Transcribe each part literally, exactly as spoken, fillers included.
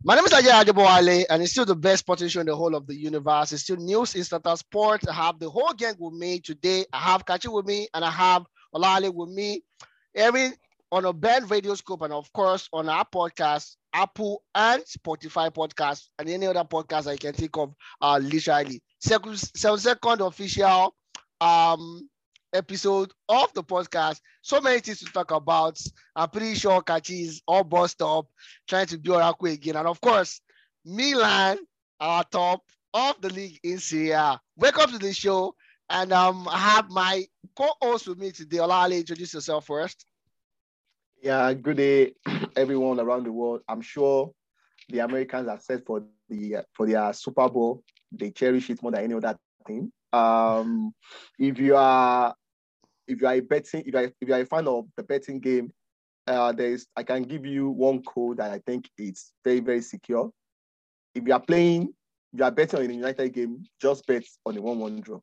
My name is Ajay Adebowale, and it's still the best sporting show in the whole of the universe. It's still news, instanta sports. I have the whole gang with me today. I have Kachi with me, and I have Olale with me. Every on a band radio scope, and of course on our podcast, Apple and Spotify podcast, and any other podcast I can think of. Uh, literally, second, second official um episode of the podcast. So many things to talk about. I'm pretty sure Kachi is all bust up, trying to be Oracle again. And of course, Milan, our top of the league in Syria. Welcome to the show. And um, I have my co-host with me today. Olale, introduce yourself first. Yeah, good day, everyone around the world. I'm sure the Americans are set for the uh, for their Super Bowl. They cherish it more than any other team. Um, if you are if you are a betting if you are, if you are a fan of the betting game, uh, there is I can give you one code that I think it's very very secure. If you are playing, if you are betting on a United game, just bet on the one one draw.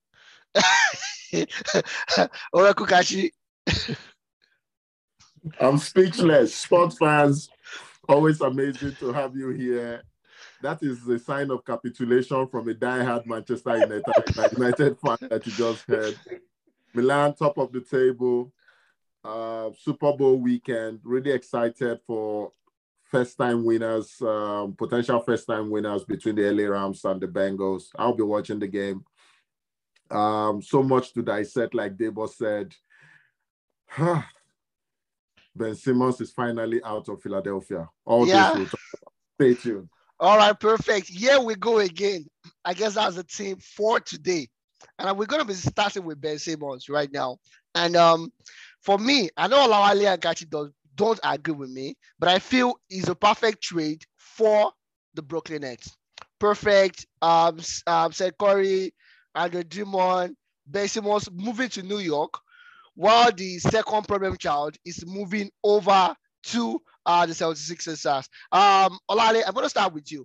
Oracle Kachi. I'm speechless. Sports fans, always amazing to have you here. That is a sign of capitulation from a diehard Manchester United, United fan that you just heard. Milan, top of the table. Uh, Super Bowl weekend. Really excited for first-time winners, um, potential first-time winners between the L A Rams and the Bengals. I'll be watching the game. Um, so much to dissect, like Debo said. Ben Simmons is finally out of Philadelphia. All Yeah. this will talk about. Stay tuned. All right, perfect. Here we go again. I guess that's the team for today. And we're going to be starting with Ben Simmons right now. And um, for me, I know Olawale and Kachi don't, don't agree with me, but I feel he's a perfect trade for the Brooklyn Nets. Perfect. Um, um, Seth Curry, Andre Drummond, Ben Simmons moving to New York, while the second problem child is moving over to uh, the seventy-sixers. Um, Olale, I'm going to start with you.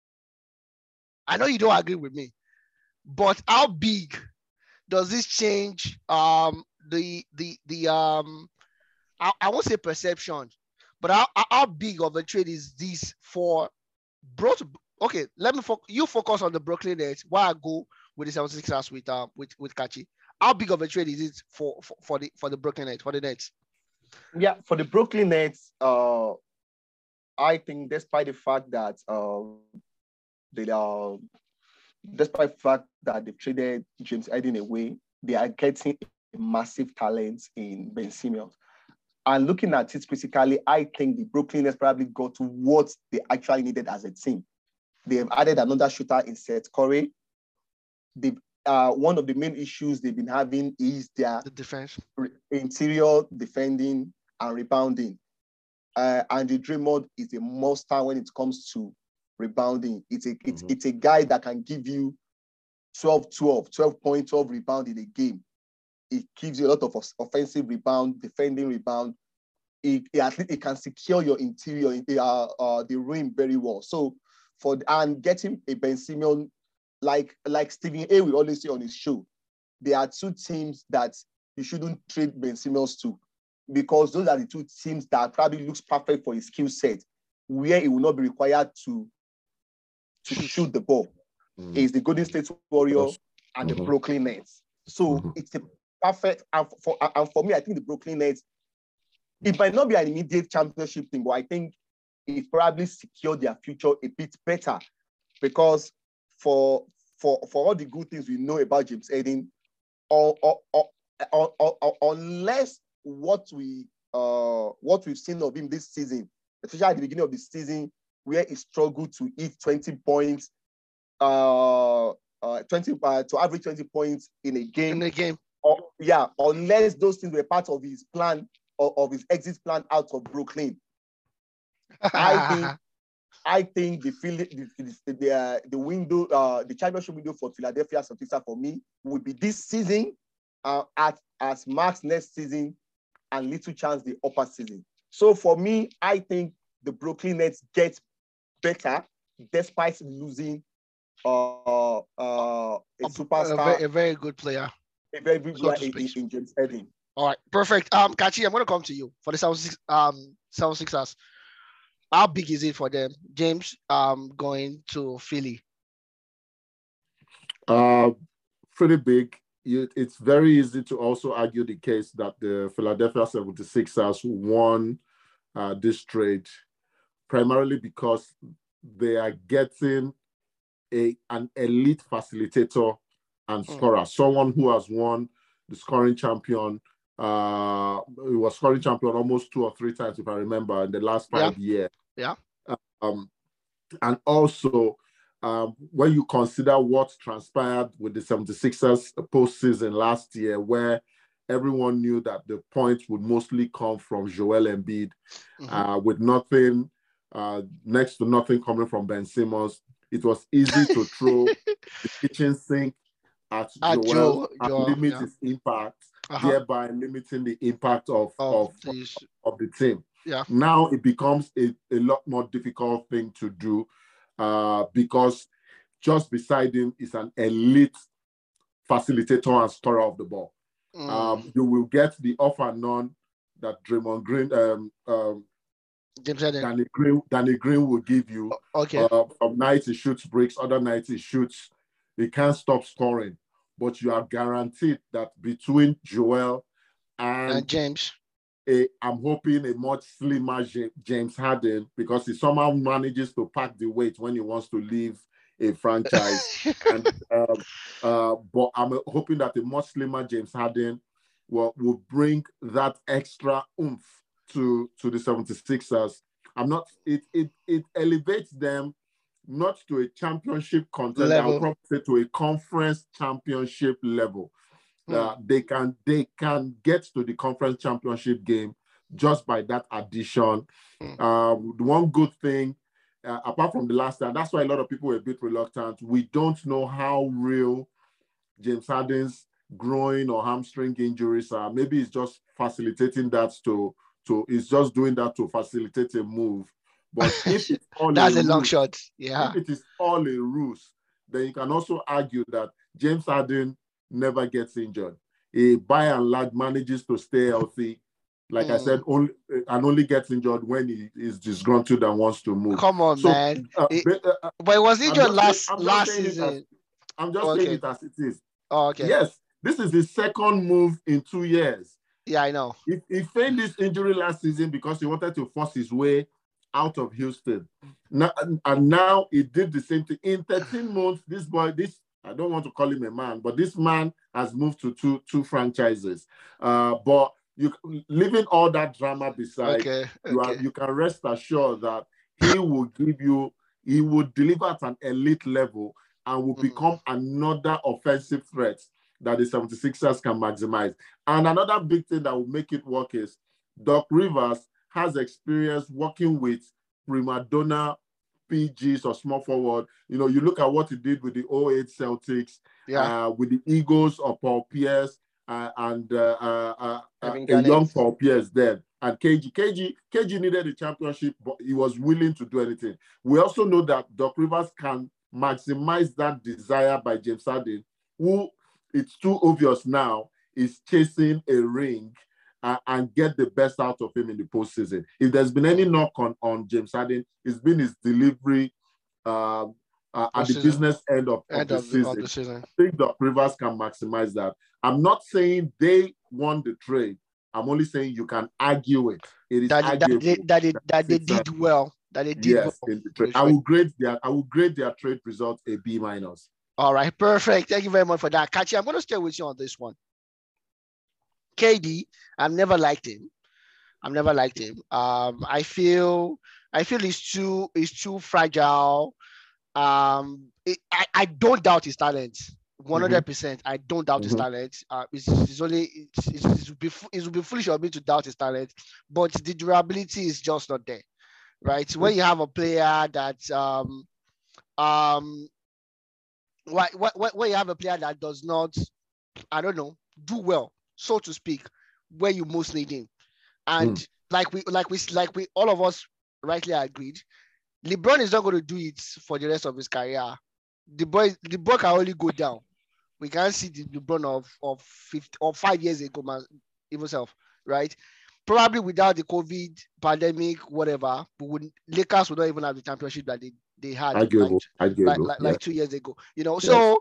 I know you don't agree with me, but how big does this change um, the the the um I, I won't say perception, but how, how big of a trade is this for both? Okay, let me fo- you focus on the Brooklyn Nets while I go with the seventy-sixers with um with with Kachi. How big of a trade is it for, for, for the for the Brooklyn Nets for the Nets? Yeah, for the Brooklyn Nets, uh, I think despite the fact that uh, they are, despite the fact that they've traded James Harden away, they are getting a massive talent in Ben Simmons. And looking at it critically, I think the Brooklyn Nets probably got to what they actually needed as a team. They have added another shooter in Seth Curry. They've Uh, one of the main issues they've been having is their the defense, re- interior defending and rebounding. Uh, Andre Drummond is a monster when it comes to rebounding. It's a it's, mm-hmm. it's a guy that can give you twelve twelve, twelve point twelve rebound in a game. It gives you a lot of offensive rebound, defending rebound. It, it at least it can secure your interior, uh, uh, the rim very well. So for and getting a Ben Simmons. Like, like Stephen A. will always say on his show, there are two teams that you shouldn't trade Ben Simmons to because those are the two teams that probably looks perfect for his skill set, where he will not be required to, to shoot the ball. Mm-hmm. It's the Golden State Warriors and mm-hmm. the Brooklyn Nets. So mm-hmm. it's a perfect, and for, and for me, I think the Brooklyn Nets, it might not be an immediate championship thing, but I think it probably secured their future a bit better because For, for for all the good things we know about James Harden, or, or, or, or, or, or, unless what we uh what we've seen of him this season, especially at the beginning of the season, where he struggled to hit twenty points, uh, uh twenty uh, to average twenty points in a game. In a game. Or, yeah, unless those things were part of his plan or of his exit plan out of Brooklyn, I think. I think the the the, the, uh, the window, uh, the championship window for Philadelphia seventy-sixers for me would be this season, uh, at as max next season, and little chance the upper season. So for me, I think the Brooklyn Nets get better despite losing uh, uh, a superstar, a very, a very good player, a very good player in, in, in James Harden. All right, perfect. Um, Kachi, I'm going to come to you for the seventy-six, um, seventy-sixers. how big is it for them, James? Um, going to Philly. Uh, pretty big. You, it's very easy to also argue the case that the Philadelphia seventy-sixers won uh, this trade primarily because they are getting a an elite facilitator and scorer, mm. someone who has won the scoring champion. Uh, he was scoring champion almost two or three times, if I remember, in the last five yeah. years. Yeah. Um, and also, um, when you consider what transpired with the seventy-sixers postseason last year, where everyone knew that the points would mostly come from Joel Embiid, mm-hmm. uh, with nothing, uh, next to nothing coming from Ben Simmons, it was easy to throw the kitchen sink at, at Joel Joe, and Joel, limit yeah. his impact, uh-huh. thereby limiting the impact of, of, of, these... of the team. Yeah. Now it becomes a, a lot more difficult thing to do uh, because just beside him is an elite facilitator and scorer of the ball. Mm. Um, you will get the off and on that Draymond Green, um, um, Danny Green, Danny Green will give you. Okay. Uh, some nights he shoots bricks, other nights he shoots. He can't stop scoring, but you are guaranteed that between Joel and, and James, a, I'm hoping a much slimmer James Harden, because he somehow manages to pack the weight when he wants to leave a franchise. and um, uh, but I'm hoping that a much slimmer James Harden will, will bring that extra oomph to, to the seventy-sixers. I'm not, it, it, it elevates them not to a championship contender, level. I'll probably say to a conference championship level. Hmm. Uh, they can they can get to the conference championship game just by that addition. Hmm. Um, the one good thing, uh, apart from the last time, that's why a lot of people were a bit reluctant. We don't know how real James Harden's groin or hamstring injuries are. Maybe it's just facilitating that to to it's just doing that to facilitate a move. But if it's all that's a, a long ruse, shot. Yeah. If it is all a ruse, then you can also argue that James Harden never gets injured. He, by and large, manages to stay healthy. Like mm. I said, only and only gets injured when he is disgruntled and wants to move. Come on, so, man. Uh, it, uh, but it was injured last saying, last season. As, I'm just okay. saying it as it is. Oh, okay. Yes, this is his second move in two years. Yeah, I know. He, he feigned this injury last season because he wanted to force his way out of Houston. Now, and now he did the same thing. In thirteen months, this boy, this I don't want to call him a man, but this man has moved to two, two franchises. Uh, but you leaving all that drama beside, okay, okay. You, are, you can rest assured that he will give you, he will deliver at an elite level and will mm. become another offensive threat that the seventy-sixers can maximize. And another big thing that will make it work is Doc Rivers has experience working with prima donna P Gs or small forward. You know, you look at what he did with the oh eight Celtics, yeah. uh, with the Eagles of Paul Pierce uh, and uh, uh, uh, a young Paul Pierce then. And K G, K G, K G needed a championship, but he was willing to do anything. We also know that Doc Rivers can maximize that desire by James Harden, who, it's too obvious now, is chasing a ring uh, and get the best out of him in the postseason. If there's been any knock on, on James Harden, it's been his delivery uh, uh, at the season. business end of, end of, the, of, season. of the season. I think Doc Rivers can maximize that. I'm not saying they won the trade. I'm only saying you can argue it. It is that, arguable that, they, that, they, that they did well. That they did yes, well. In the trade. I will grade their I will grade their trade result a B minus. All right, perfect. Thank you very much for that. Kachi, I'm going to stay with you on this one. K D, I've never liked him. I've never liked him. Um, I feel I feel he's too he's too fragile. Um, it, I, I don't doubt his talent. one hundred percent. Mm-hmm. I don't doubt mm-hmm. his talent. Uh, it's, it's only it's, it's, it would be it would be foolish of me to doubt his talent, but the durability is just not there, right? When you have a player that um um why when you have a player that does not, I don't know, do well, so to speak, where you most need him, and mm. like we like we like we all of us rightly agreed, LeBron is not going to do it for the rest of his career. The boy the boy can only go down. We can't see the LeBron of of fifty or five years ago, man, himself, right? probably without the COVID pandemic, whatever, we would, Lakers would not even have the championship that they, they had Arguable, like, arguable, like, like, yeah. like two years ago. You know, Yes. so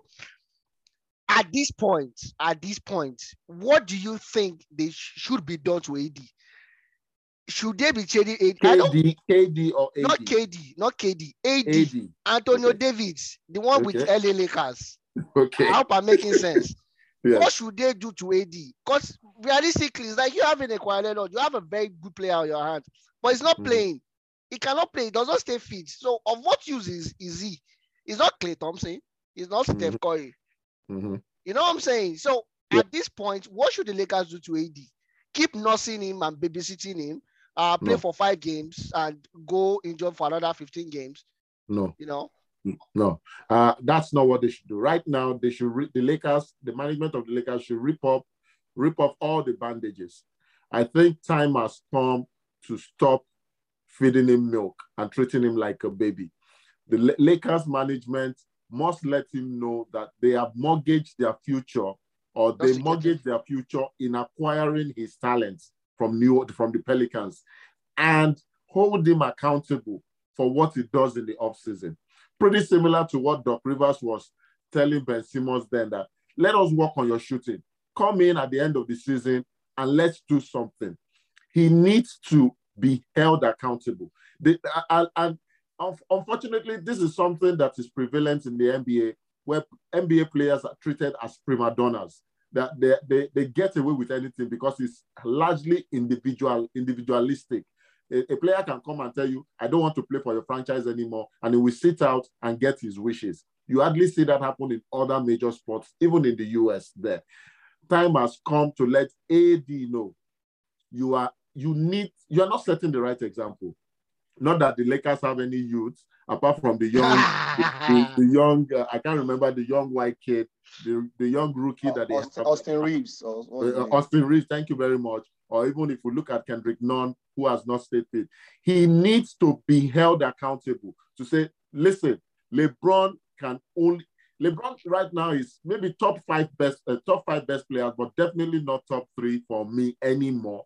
at this point, at this point, what do you think they sh- should be done to A D? Should they be trading A D? I K don't, D, K D or A D? not K D, not K D, A D. A D. Antonio Okay. Davis, the one with Okay. L A Lakers. Okay. I hope I'm making sense. Yes. What should they do to A D? Because realistically, it's like you have an Kawhi Leonard, you have a very good player on your hand, but he's not Mhm. playing. He cannot play. He does not stay fit. So of what use is, is he? He's not Klay Thompson. He's not Steph Mhm. Curry. Mhm. You know what I'm saying? So Yeah. at this point, what should the Lakers do to A D? Keep nursing him and babysitting him, uh, play No. for five games and go enjoy for another fifteen games, No. you know? No, uh, that's not what they should do. Right now, they should re- the Lakers, the management of the Lakers should rip up, rip off all the bandages. I think time has come to stop feeding him milk and treating him like a baby. The L- Lakers management must let him know that they have mortgaged their future, or Just they to get him. mortgage their future in acquiring his talents from New from the Pelicans, and hold him accountable for what he does in the offseason. Pretty similar to what Doc Rivers was telling Ben Simmons then, that let us work on your shooting. Come in at the end of the season and let's do something. He needs to be held accountable. The, and, and unfortunately, this is something that is prevalent in the N B A, where N B A players are treated as prima donnas. That they, they, they get away with anything because it's largely individual, individualistic. A, a player can come and tell you, I don't want to play for your franchise anymore, and he will sit out and get his wishes. You hardly see that happen in other major sports, even in the U S there. Time has come to let A D know you are, you need, you are not setting the right example. Not that the Lakers have any youth, apart from the young, the, the young, uh, I can't remember the young white kid, the, the young rookie that they Austin, have. Austin Reeves. Or, or Uh, Austin Reeves, thank you very much. Or even if we look at Kendrick Nunn, who has not stayed fit, he needs to be held accountable to say, listen, LeBron can only, LeBron right now is maybe top five best, uh, top five best players, but definitely not top three for me anymore.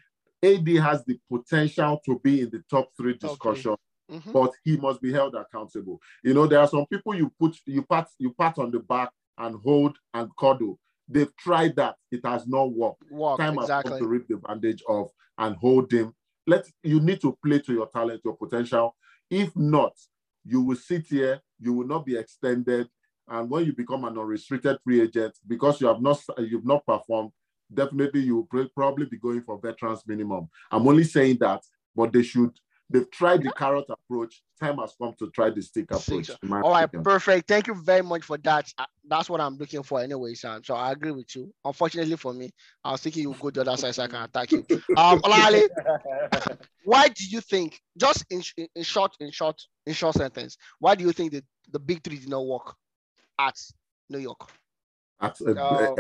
A D has the potential to be in the top three discussion, Okay. Mm-hmm. but he must be held accountable. You know, there are some people you put, you pat, you pat on the back and hold and cuddle. They've tried that. It has not worked. Walk, Time exactly. has come to rip the bandage off and hold him. Let you need to play to your talent, your potential. If not, you will sit here, you will not be extended. And when you become an unrestricted free agent, because you have not you've not performed, definitely you will probably be going for veterans minimum. I'm only saying that, but they should. They've tried the carrot approach. Time has come to try the stick approach. All right, opinion. Perfect. Thank you very much for that. That's what I'm looking for anyway, Sam. So I agree with you. Unfortunately for me, I was thinking you would go the other side so I can attack you. Um, Olale, why do you think, just in, in short, in short, in short sentence, why do you think that the big three did not work at New York? At, uh, uh,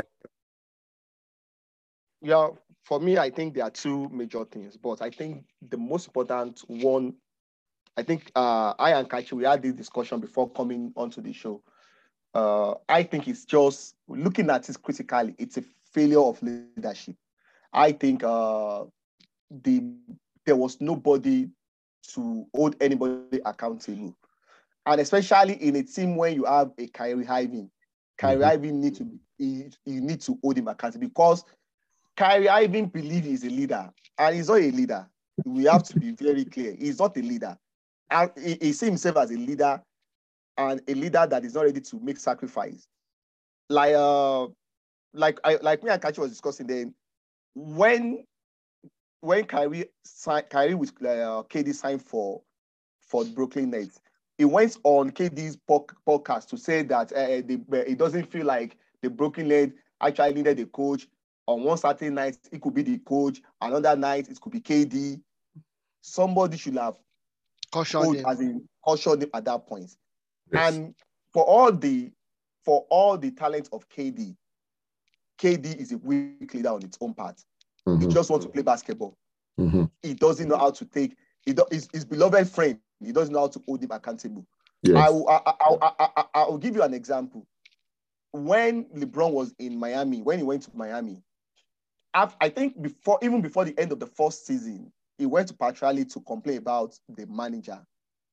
yeah, for me, I think there are two major things, but I think the most important one, I think uh, I and Kachi, we had this discussion before coming onto the show. Uh, I think it's just, looking at it critically, it's a failure of leadership. I think uh, the there was nobody to hold anybody accountable. And especially in a team when you have a Kyrie Irving, Kyrie mm-hmm. Irving need to you, you need to hold him accountable, because Kyrie Irving believes he's a leader, and he's not a leader. We have to be very clear. He's not a leader. And he, he sees himself as a leader, and a leader that is not ready to make sacrifice. Like uh, like I like me and Kachi was discussing then, when when Kyrie signed, Kyrie with uh, K D signed for for Brooklyn Nets, he went on K D's podcast to say that uh, the, uh, it doesn't feel like the Brooklyn Nets actually needed a coach. On one certain night, it could be the coach. Another night, it could be K D. Somebody should have cautioned him. As in cautioned him at that point. Yes. And for all the for all the talent of K D, K D is a weak leader on its own part. Mm-hmm. He just wants to play basketball. Mm-hmm. He doesn't know how to take he do, his, his beloved friend. He doesn't know how to hold him accountable. Yes. I will I, I, I, I, I will give you an example. When LeBron was in Miami, when he went to Miami, I think before, even before the end of the first season, he went to Patriali to complain about the manager,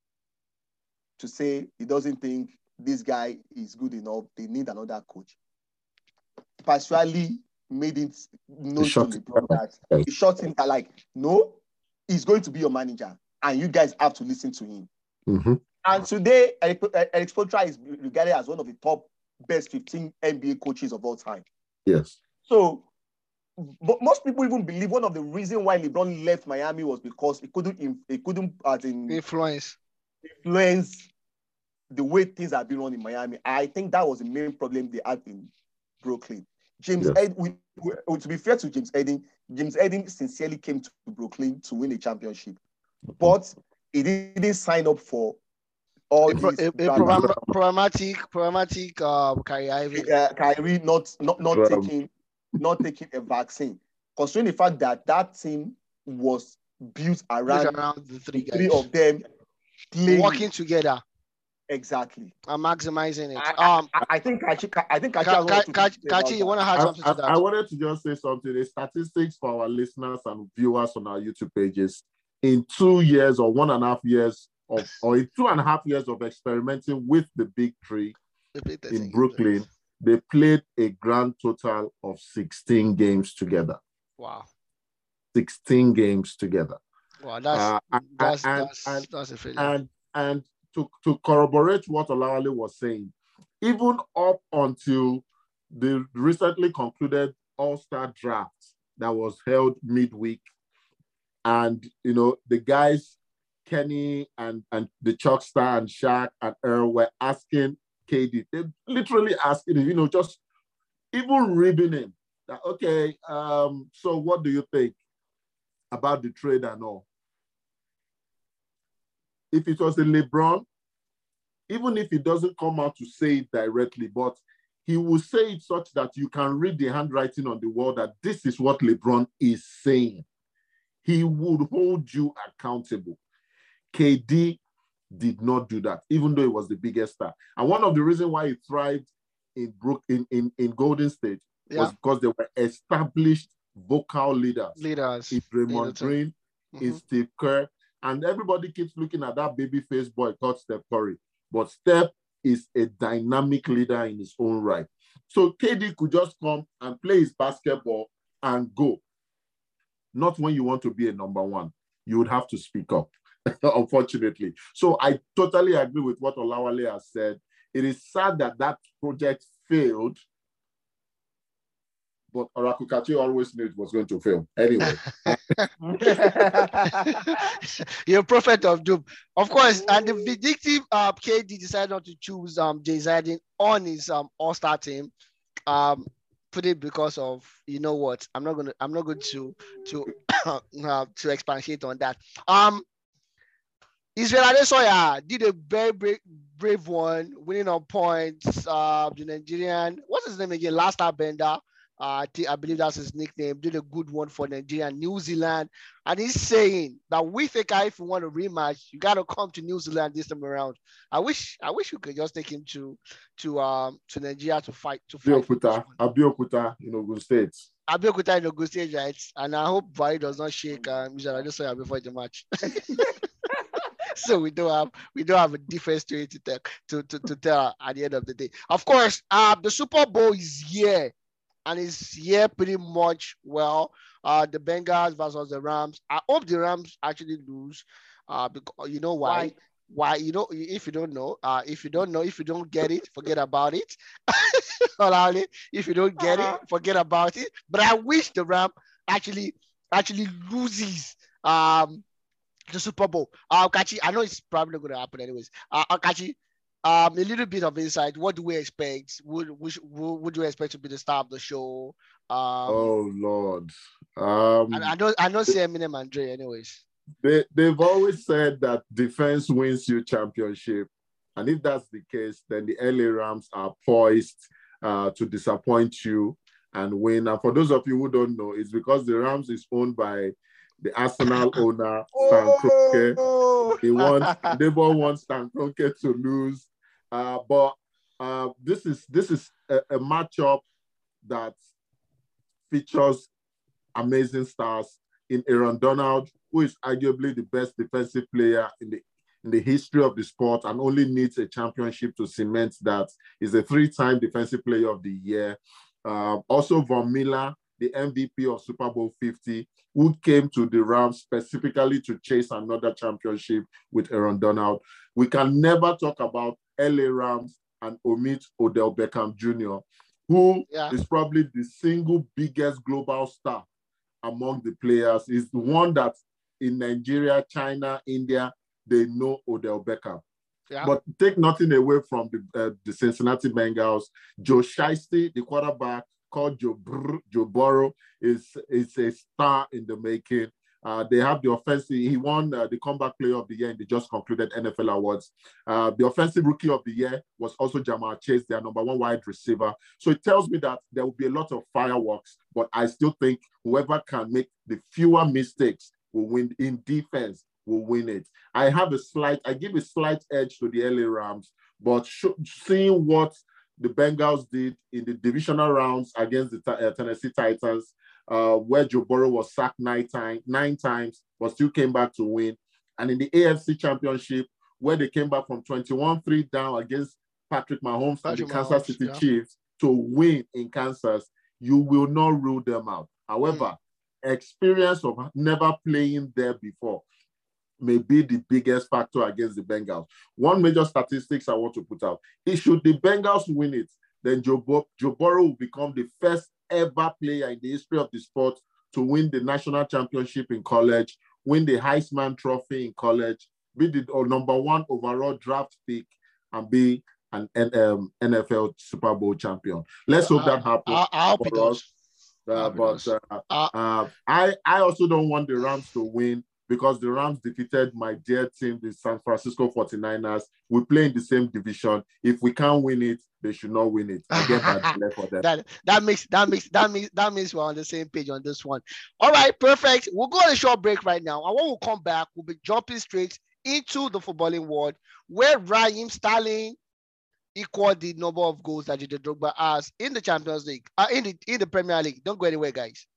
to say he doesn't think this guy is good enough. They need another coach. Patriali made it known to LeBron that he shot him that like, no, he's going to be your manager, and you guys have to listen to him. Mm-hmm. And today, Eric, Eric Spoelstra is regarded as one of the top best fifteen N B A coaches of all time. Yes. So, but most people even believe one of the reasons why LeBron left Miami was because he couldn't, he couldn't as in influence, influence the way things have been run in Miami. I think that was the main problem they had in Brooklyn. James yes. Ed, we, we, to be fair to James Eden, James Eden sincerely came to Brooklyn to win a championship, but he didn't sign up for all a, these a, a program, programmatic, programmatic uh, Kyrie, uh, Kyrie not not not um, taking not taking a vaccine, considering the fact that that team was built around, around the three, the three of them playing. working together. Exactly. I'm maximizing it. I, um, I, I think Kachi, I think Kachi, Kachi, Kachi you want to add something I, to that? I wanted to just say something. The statistics for our listeners and viewers on our YouTube pages, in two years or one and a half years of, or in two and a half years of experimenting with the big three in Brooklyn, they played a grand total of sixteen games together. Wow. sixteen games together. Wow, that's uh, that's, and, that's, and, that's a failure. And and to, to corroborate what Olawale was saying, even up until the recently concluded All-Star draft that was held midweek, and you know, the guys, Kenny and, and the Chuckstar and Shaq and Earl were asking K D, they literally asking him, you know, just even ribbing him that, okay, um, so what do you think about the trade and all? If it was a LeBron, even if he doesn't come out to say it directly, but he will say it such that you can read the handwriting on the wall that this is what LeBron is saying. He would hold you accountable. K D did not do that, even though he was the biggest star. And one of the reasons why he thrived in Brook in, in, in Golden State yeah. was because they were established vocal leaders. Leaders. In Draymond Green, mm-hmm. in Steve Kerr. And everybody keeps looking at that baby-faced boy called Steph Curry. But Steph is a dynamic leader in his own right. So K D could just come and play his basketball and go. Not when you want to be a number one. You would have to speak up, unfortunately. So I totally agree with what Olawale has said. It is sad that that project failed, but Oracle Kachi always knew it was going to fail. Anyway. You're a prophet of doom. Of course, and the vindictive uh, K D decided not to choose um, James Harden on his um, all-star team. Um, put it because of, you know what, I'm not gonna I'm not going to to uh, to expatiate on that. Um Israel Adesanya did a very brave, brave one, winning on points. Uh, the Nigerian, what's his name again? Last Bender. Uh, I, think, I believe that's his nickname. Did a good one for Nigeria, New Zealand. And he's saying that we think if you want a rematch, you got to come to New Zealand this time around. I wish I wish we could just take him to to um to Nigeria to fight. to fight. Abeokuta, Abeokuta in Ogun State. Abeokuta in Ogun State, right? And I hope Buhari does not shake um, Israel Adesanya before the match. So we don't have we don't have a different story to tell to, to, to tell at the end of the day. Of course, uh, the Super Bowl is here. And it's here pretty much well. Uh, the Bengals versus the Rams. I hope the Rams actually lose. Uh, because you know why? Why? Why you know? If you don't know, uh, if you don't know, if you don't get it, forget about it. If you don't get uh-huh. it, forget about it. But I wish the Ram actually actually loses um the Super Bowl. Uh, Kachi, I know it's probably not going to happen anyways. Uh, Kachi. Um, a little bit of insight. What do we expect? Would we would you expect to be the star of the show? Um, oh Lord, um, I, I don't I don't see Eminem and Dre anyways. They they've always said that defense wins you championship, and if that's the case, then the L A Rams are poised uh, to disappoint you and win. And for those of you who don't know, it's because the Rams is owned by the Arsenal owner, Stan Kroenke. Oh! He wants, they both want Stan Kroenke to lose. Uh, but uh, this is this is a, a matchup that features amazing stars in Aaron Donald, who is arguably the best defensive player in the in the history of the sport and only needs a championship to cement that. He's a three-time Defensive Player of the Year. Uh, also, Von Miller, the M V P of Super Bowl fifty, who came to the Rams specifically to chase another championship with Aaron Donald. We can never talk about L A Rams and omit Odell Beckham Junior, who yeah. is probably the single biggest global star among the players. He's the one that in Nigeria, China, India, they know Odell Beckham. Yeah. But take nothing away from the, uh, the Cincinnati Bengals. Joe Shiesty, the quarterback, called Joe, Brr, Joe Burrow, is, is a star in the making. Uh, they have the offensive. He won uh, the comeback player of the year in the just concluded N F L awards. Uh, the offensive rookie of the year was also Jamar Chase, their number one wide receiver. So it tells me that there will be a lot of fireworks, but I still think whoever can make the fewer mistakes will win in defense, will win it. I have a slight, I give a slight edge to the L A Rams, but sh- seeing what the Bengals did in the divisional rounds against the uh, Tennessee Titans, uh, where Joe Burrow was sacked nine, time, nine times, but still came back to win. And in the A F C Championship, where they came back from twenty-one three down against Patrick Mahomes Patrick and the Kansas Mahomes, City yeah. Chiefs to win in Kansas, you will not rule them out. However, mm. experience of never playing there before may be the biggest factor against the Bengals. One major statistics I want to put out is should the Bengals win it, then Joe, Bo- Joe Burrow will become the first ever player in the history of the sport to win the national championship in college, win the Heisman Trophy in college, be the uh, number one overall draft pick, and be an um, N F L Super Bowl champion. Let's hope that happens. I, I hope it does. Uh, but uh, uh, uh, I, I also don't want the Rams to win, because the Rams defeated my dear team, the San Francisco forty-niners. We play in the same division. If we can't win it, they should not win it. I get that for them. that that makes that makes that means that means we're on the same page on this one. All right, perfect. We'll go on a short break right now. And when we come back, we'll be jumping straight into the footballing world, where Raheem Sterling equaled the number of goals that Didier Drogba has in the Champions League, uh, in the in the Premier League. Don't go anywhere, guys.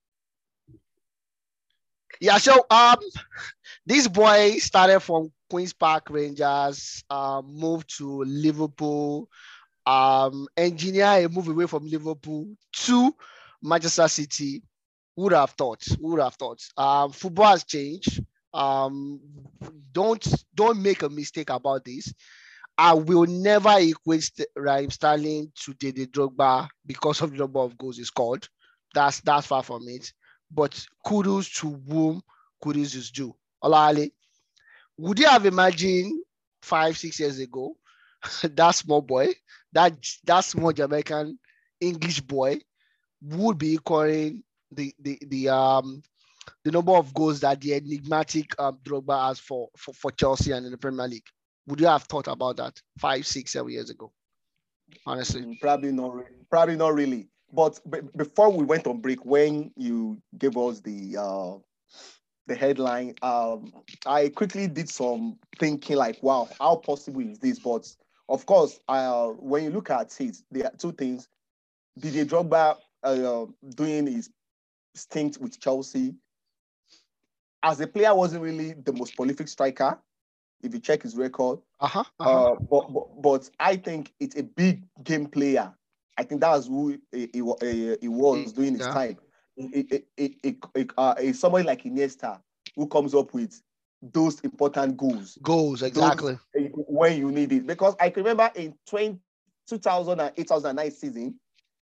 Yeah, so um, this boy started from Queen's Park Rangers, uh, moved to Liverpool, um, engineer a move away from Liverpool to Manchester City. Who would have thought? Who would have thought? Um, football has changed. Um, don't don't make a mistake about this. I will never equate Raheem Sterling to Didier Drogba because of the number of goals he scored. That's that's far from it. But kudos to whom kudos is due. Olale, would you have imagined five, six years ago that small boy, that that small Jamaican English boy would be equaling the the the um the number of goals that the enigmatic um, Drogba has for, for for Chelsea and in the Premier League? Would you have thought about that five, six, seven years ago? Honestly, probably not. Probably not really. But b- before we went on break, when you gave us the uh, the headline, um, I quickly did some thinking like, wow, how possible is this? But of course, uh, when you look at it, there are two things. Didier Drogba uh, doing his stint with Chelsea, as a player, wasn't really the most prolific striker, if you check his record. Uh-huh, uh-huh. Uh, but, but, but I think it's a big game player. I think that's who he, he, he was doing his yeah. time. It, it, it, it, uh, it's somebody like Iniesta who comes up with those important goals. Goals, exactly. Those, when you need it. Because I can remember in two thousand eight, two thousand nine season,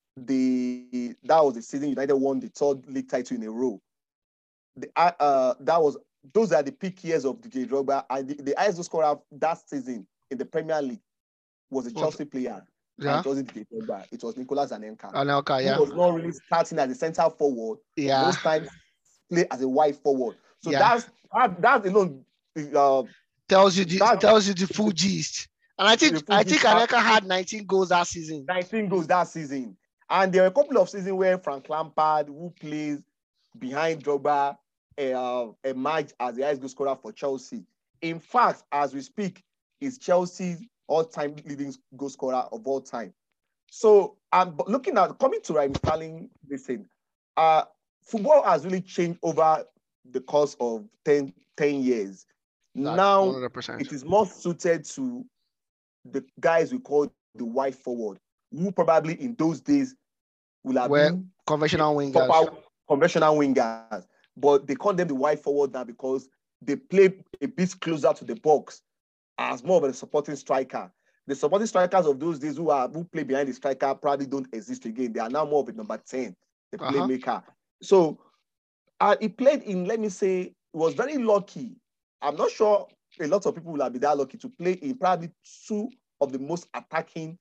the that was the season United won the third league title in a row. The, uh, that was those are the peak years of Didier Drogba, and the, the highest scorer that season in the Premier League was a Chelsea well, player. Yeah. It wasn't Didier Drogba, it was Nicolas Anelka. Anelka, yeah. He was not really starting as a centre forward. Yeah. Most times play as a wide forward. So yeah. that's that alone uh, tells you the tells you the full gist. And I think I think Anelka had nineteen goals that season. nineteen goals that season. And there were a couple of seasons where Frank Lampard, who plays behind Drogba, uh, emerged as the highest goal scorer for Chelsea. In fact, as we speak, is Chelsea's all-time leading goal scorer of all time. So I'm um, looking at coming to Raheem Sterling. Listen, uh, football has really changed over the course of ten, ten years. That Now one hundred percent. it is more suited to the guys we call the wide forward, who probably in those days will have Where been conventional wingers. proper conventional wingers, but they call them the wide forward now because they play a bit closer to the box as more of a supporting striker. The supporting strikers of those days who are who play behind the striker probably don't exist again. They are now more of a number ten, the Uh-huh. playmaker. So uh, he played in, let me say, was very lucky. I'm not sure a lot of people will have been that lucky to play in probably two of the most attacking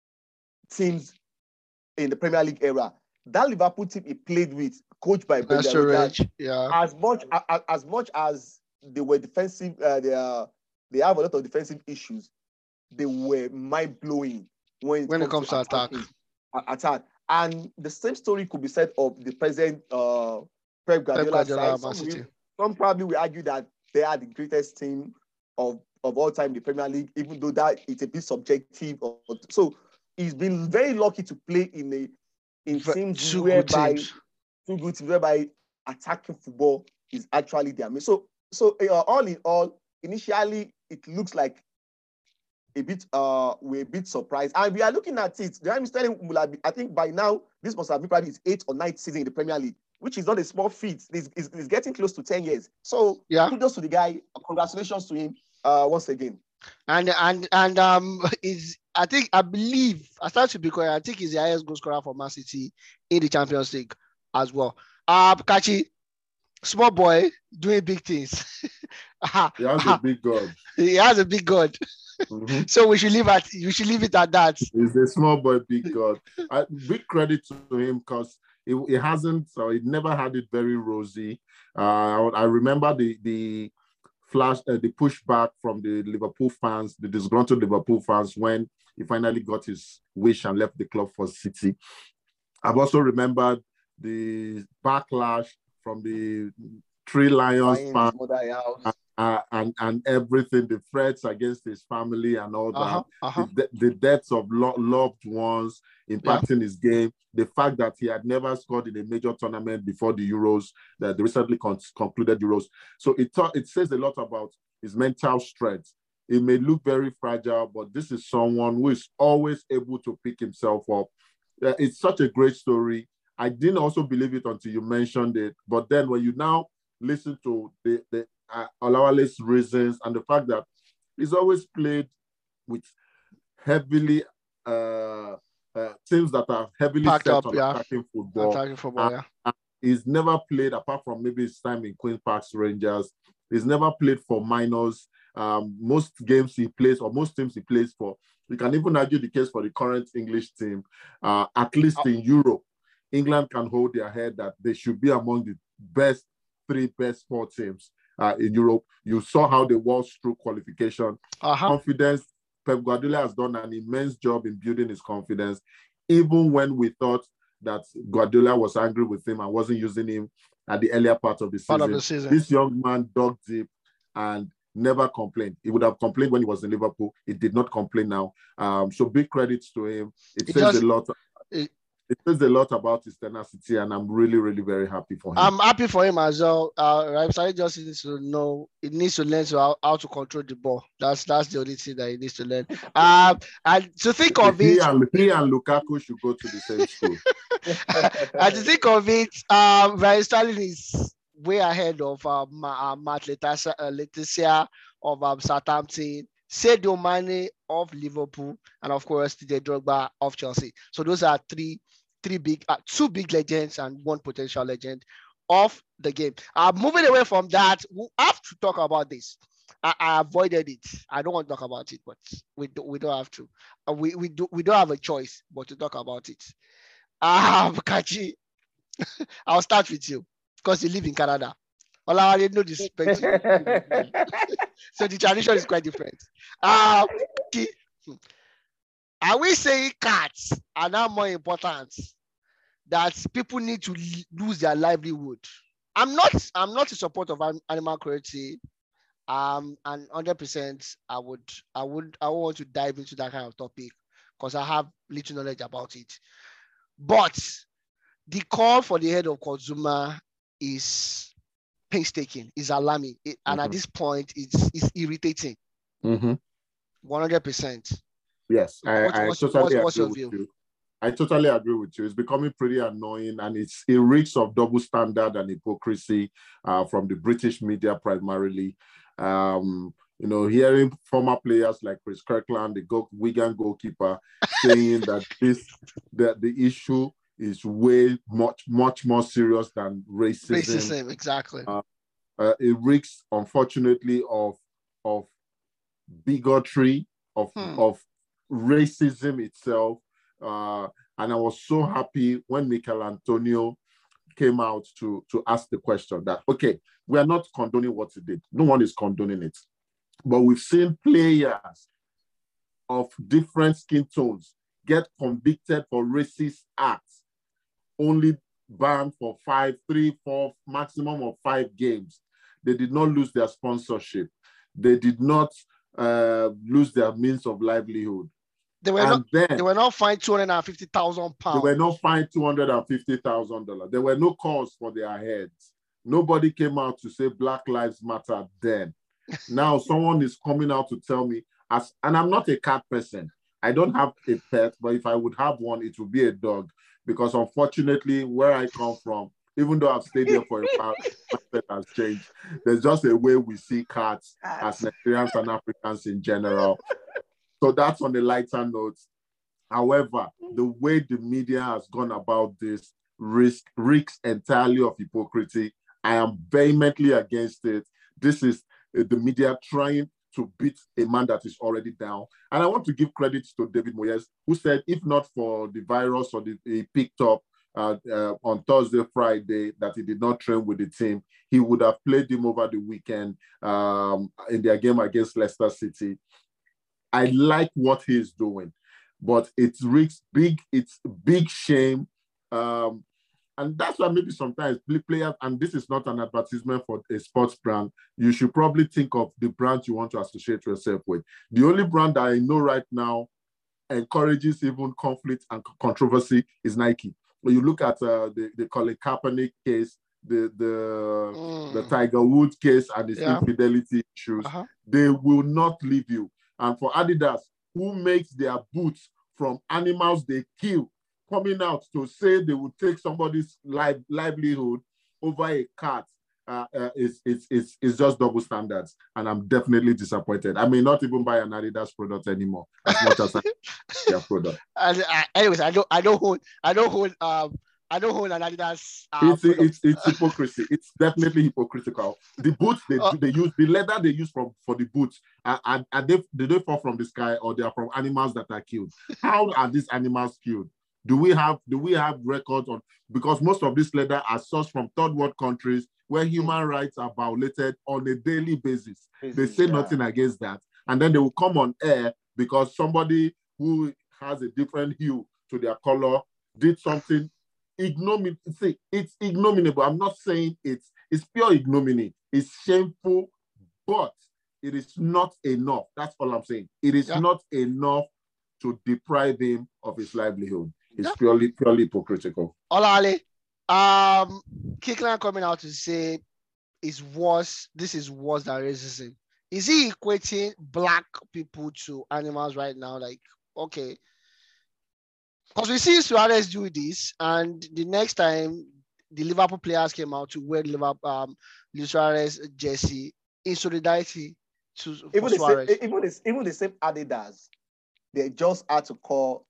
teams in the Premier League era. That Liverpool team he played with, coached by Brendan Rodgers, yeah. as much as, as much as they were defensive, uh, they are they have a lot of defensive issues. They were mind blowing when it when comes, it comes to, to attack. attack. And the same story could be said of the present uh, Pep Guardiola side. Some, will, some probably will argue that they are the greatest team of, of all time in the Premier League, even though that it's a bit subjective. Or, so he's been very lucky to play in a in teams two whereby good teams. two good teams whereby attacking football is actually their main. So so uh, all in all, initially it looks like a bit uh we're a bit surprised, and we are looking at it. I'm telling you, I think by now this must have been probably his eighth or ninth season in the Premier League, which is not a small feat. It's, it's, it's getting close to ten years. So yeah, kudos to the guy. Congratulations to him uh once again. And and and um is I think I believe I start to be correct. I think he's the highest goal scorer for Man City in the Champions League as well. Uh Kachi, small boy doing big things. He has a big God. He has a big God. Mm-hmm. So we should leave at we should leave it at that. He's a small boy, big God. I, big credit to him because he, he hasn't or he never had it very rosy. Uh, I remember the the flash, uh, the pushback from the Liverpool fans, the disgruntled Liverpool fans when he finally got his wish and left the club for City. I've also remembered the backlash from the Three Lions fans. Uh, and and everything, the threats against his family and all that, uh-huh, uh-huh. The, the deaths of lo- loved ones impacting yeah. his game, the fact that he had never scored in a major tournament before the Euros, that the recently con- concluded Euros. So it ta- it says a lot about his mental strength. It may look very fragile, but this is someone who is always able to pick himself up. Uh, it's such a great story. I didn't also believe it until you mentioned it, but then when you now listen to the the Uh, Olawale's reasons and the fact that he's always played with heavily uh, uh, teams that are heavily Packed set up, on yeah. attacking football. Attacking football, and, yeah. And he's never played, apart from maybe his time in Queen's Park Rangers, he's never played for minors. Um, most games he plays, or most teams he plays for, you can even argue the case for the current English team. Uh, at least oh. in Europe, England can hold their head that they should be among the best three best four teams. Uh, in Europe, you saw how they walked through qualification. Uh-huh. Confidence. Pep Guardiola has done an immense job in building his confidence, even when we thought that Guardiola was angry with him and wasn't using him at the earlier part of the season. Part of the season. This young man dug deep and never complained. He would have complained when he was in Liverpool. He did not complain now. Um, so big credits to him. It, it says just, a lot. It, It says a lot about his tenacity, and I'm really, really very happy for him. I'm happy for him as well. Uh, right, just needs to know, it needs to learn to how, how to control the ball. That's that's the only thing that he needs to learn. Um, and to think of he it, and, he and Lukaku should go to the same school. And to think of it, um, Raheem Sterling is way ahead of um, uh, Matt Letizia, uh, Letizia of um, Southampton, Sadio Mane of Liverpool, and of course Didier Drogba of Chelsea. So those are three. Three big, uh, two big legends and one potential legend of the game. Uh, moving away from that, we have to talk about this. I, I avoided it. I don't want to talk about it, but we do, we don't have to. Uh, we we do we don't have a choice but to talk about it. Ah, uh, Kachi, I'll start with you because you live in Canada. All I already know this. So the tradition is quite different. Uh, Are we saying cats are now more important that people need to lose their livelihood? I'm not. I'm not in support of animal cruelty. Um, and one hundred percent, I would. I would. I want to dive into that kind of topic because I have little knowledge about it. But the call for the head of Kozuma is painstaking, is alarming, it, and Mhm. at this point, it's it's irritating. Mhm. one hundred percent. Yes, I, What, I what's, totally what's, what's agree your with view? you. I totally agree with you. It's becoming pretty annoying, and it's a reeks of double standard and hypocrisy uh, from the British media primarily. Um, you know, hearing former players like Chris Kirkland, the go- Wigan goalkeeper, saying that this that the issue is way much much more serious than racism. Racism, exactly. Uh, uh, it reeks, unfortunately, of of bigotry, of Hmm. of racism itself. Uh, and I was so happy when Michael Antonio came out to, to ask the question that, okay, we are not condoning what he did. No one is condoning it. But we've seen players of different skin tones get convicted for racist acts, only banned for five, three, four, maximum of five games. They did not lose their sponsorship. They did not uh, lose their means of livelihood. They were and not. then They were not fined two hundred and fifty thousand pounds. They were not fined two hundred and fifty thousand dollars. There were no calls for their heads. Nobody came out to say Black Lives Matter then. Now someone is coming out to tell me, as and I'm not a cat person. I don't have a pet, but if I would have one, it would be a dog. Because unfortunately, where I come from, even though I've stayed there for a while, my pet has changed. There's just a way we see cats as Nigerians and Africans in general. So that's on the lighter note. However, the way the media has gone about this risk reeks entirely of hypocrisy. I am vehemently against it. This is uh, the media trying to beat a man that is already down. And I want to give credit to David Moyes, who said, if not for the virus or the he picked up uh, uh, on Thursday, Friday, that he did not train with the team, he would have played him over the weekend um, in their game against Leicester City. I like what he's doing, but it's risks big, it's big shame. Um, and that's why maybe sometimes players, and this is not an advertisement for a sports brand, you should probably think of the brand you want to associate yourself with. The only brand that I know right now encourages even conflict and controversy is Nike. When you look at uh, the, the Colin Kaepernick case, the the, mm. the Tiger Woods case and his yeah. infidelity issues, uh-huh. they will not leave you. And for Adidas, who makes their boots from animals they kill, coming out to say they will take somebody's life, livelihood over a cat, uh, uh, is, is, is, is just double standards. And I'm definitely disappointed. I may not even buy an Adidas product anymore, as much as I their product. And, uh, anyways, I don't, I don't hold, I don't hold, um, I don't hold an Adidas. Uh, it's, it's it's hypocrisy. It's definitely hypocritical. The boots they uh, they use, the leather they use from for the boots, are, are, are they do they fall from the sky or they are from animals that are killed? How are these animals killed? Do we have do we have records on? Because most of this leather are sourced from third world countries where human rights are violated on a daily basis. basis they say yeah. nothing against that, and then they will come on air because somebody who has a different hue to their color did something. Ignominy, see, it's ignominiable. I'm not saying it's it's pure ignominy. It's shameful, but it is not enough. That's all I'm saying. It is yeah. not enough to deprive him of his livelihood. It's yeah. purely purely hypocritical. Olale, um, Kirkland coming out to say is worse. This is worse than racism. Is he equating black people to animals right now? Like, okay. Because we see Suarez do this, and the next time the Liverpool players came out to wear Liverpool, um, Luis Suarez jersey in solidarity to even the Suarez. Same, even, the, even the same Adidas, they just had to call,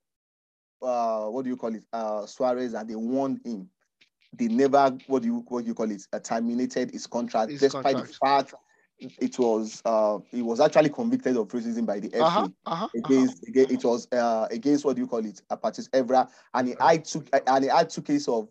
uh, what do you call it, uh, Suarez, and they warned him. They never, what do you what do you call it, uh, terminated his contract, his despite contract. the fact it was uh he was actually convicted of racism by the uh-huh, F A uh-huh, against, uh-huh. against it was uh against what do you call it a Patrice Evra, and he had two and he had two cases of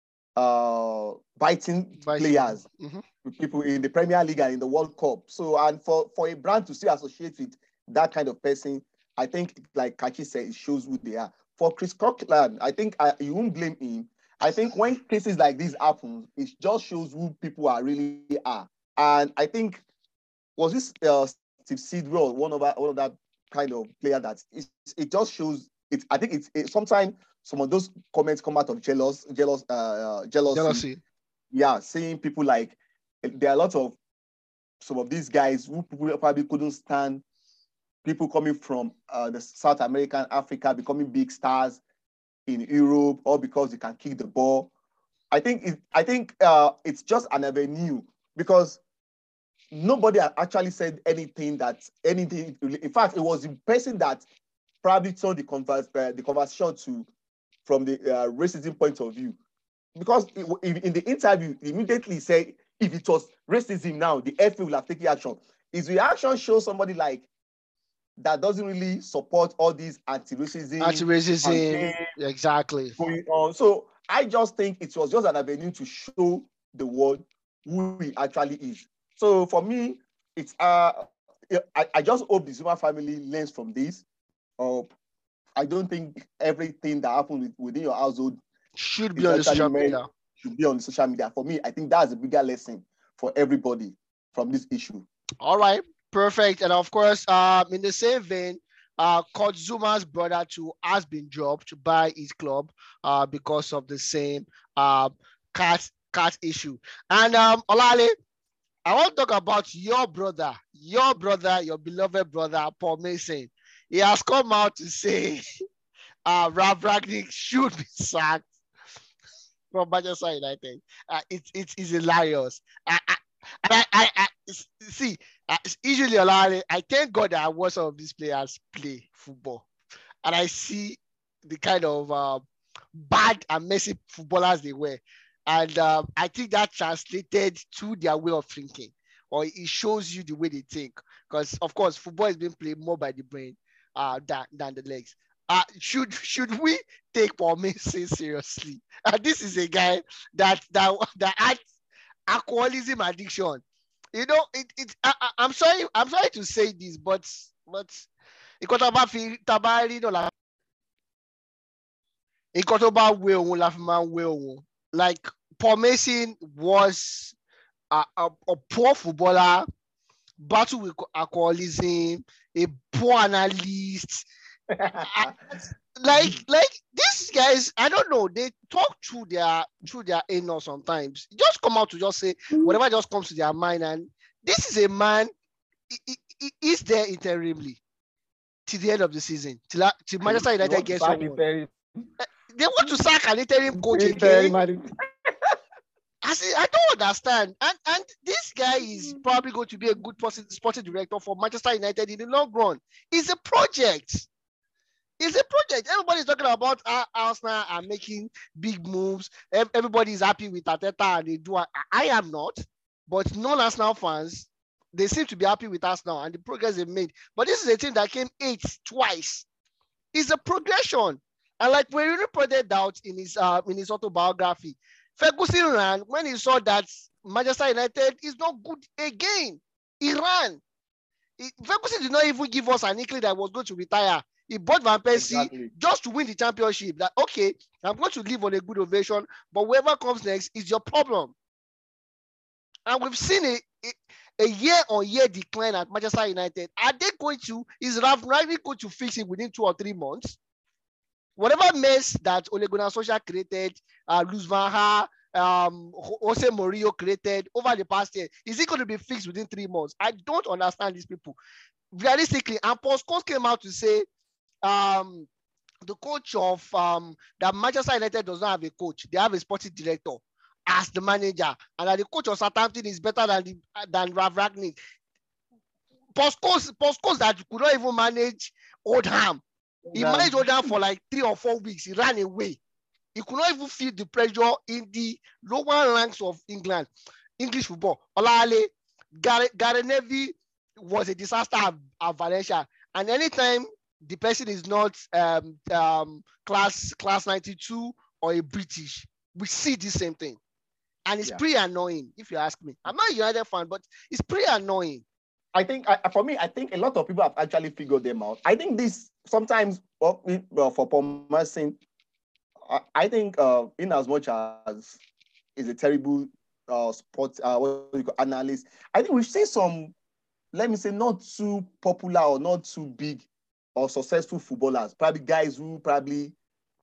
uh biting, biting. players mm-hmm. people in the Premier League and in the World Cup. So and for for a brand to still associate with that kind of person, I think, like Kachi said, it shows who they are. For Chris Kirkland, I think I, you won't blame him. I think when cases like this happen, it just shows who people are really are. And I think was this uh, Steve Sidwell, one of that, one of that kind of player that it, it just shows it. I think it's it, sometimes some of those comments come out of jealous, jealous, uh, jealousy. Jealousy. Yeah, seeing people like there are a lot of some of these guys who probably couldn't stand people coming from uh, the South American, Africa, becoming big stars in Europe, all because they can kick the ball. I think it, I think uh, it's just an avenue because nobody actually said anything that anything. In fact, it was the person that probably turned the, converse, uh, the conversation to from the uh, racism point of view. Because it, in the interview, he immediately said if it was racism now, the F A will have taken action. His reaction shows somebody like that doesn't really support all these anti-racism. Anti-racism, exactly. Going on. So I just think it was just an avenue to show the world who he actually is. So for me, it's uh, I, I just hope the Zuma family learns from this. Uh, I don't think everything that happened with, within your household should be on the social media. Should be on the social media. For me, I think that's a bigger lesson for everybody from this issue. All right, perfect. And of course, um, in the same vein, uh, Kurt Zuma's brother too has been dropped by his club uh, because of the same uh, cat cat issue. And um, Olale, I want to talk about your brother, your brother, your beloved brother, Paul Mason. He has come out to say uh, Ralf Rangnick should be sacked from Manchester United. Uh, it's it is hilarious. I, I, I, I, I see. Uh, usually, a lot. I thank God that I watch some of these players play football, and I see the kind of uh, bad and messy footballers they were, and um, I think that translated to their way of thinking, or it shows you the way they think. Because of course, football is being played more by the brain uh, than than the legs. Uh, should should we take Paul Mason seriously? Uh, this is a guy that that that had alcoholism addiction. You know, it it. I, I, I'm sorry. I'm sorry to say this, but but ikotoba tabari no la. Ikotoba we won la man we won. Like Paul Mason was a, a, a poor footballer, battle with alcoholism, a poor analyst. I, like like these guys, I don't know, they talk through their through their anal sometimes. Just come out to just say whatever just comes to their mind, and this is a man, he, he, he is there interimly till the end of the season, till, till Manchester United gets someone. They want to sack an interim coach again. I see, I don't understand. And and this guy is probably going to be a good sporting director for Manchester United in the long run. It's a project. It's a project. Everybody's talking about uh, Arsenal are making big moves. Everybody is happy with Arteta and they do. I, I am not, but non-Arsenal fans, they seem to be happy with us now and the progress they've made. But this is a team that came eighth twice. It's a progression. And like we really pointed out in his uh, in his autobiography, Ferguson ran when he saw that Manchester United is not good again. He ran. He, Ferguson did not even give us an inkling that he was going to retire. He bought Van Persie exactly. just to win the championship. That okay, I'm going to live on a good ovation, but whoever comes next is your problem. And we've seen a, a, a year-on-year decline at Manchester United. Are they going to, is Ralf Rangnick going to fix it within two or three months? Whatever mess that Ole Gunnar Solskjaer created, uh, Luis van Gaal, um, Jose Mourinho created over the past year, is it going to be fixed within three months? I don't understand these people. Realistically, and Paul Scholes came out to say um, the coach of um, that Manchester United does not have a coach. They have a sporting director as the manager, and that the coach of Southampton is better than the, than Ralf Rangnick. Paul Scholes, Paul Scholes that could not even manage Oldham. He no. managed Oldham for like three or four weeks. He ran away. He could not even feel the pressure in the lower ranks of England, English football. Olale, Gary, Gary Neville was a disaster at, at Valencia. And anytime the person is not um, um, class class ninety-two or a British, we see the same thing. And it's yeah. pretty annoying, if you ask me. I'm not a United fan, but it's pretty annoying. I think, I, for me, I think a lot of people have actually figured them out. I think this sometimes, well, for Paul Mason, I, I think uh, in as much as is a terrible uh, sports uh, what do you call, analyst, I think we've seen some, let me say, not too popular or not too big or successful footballers, probably guys who probably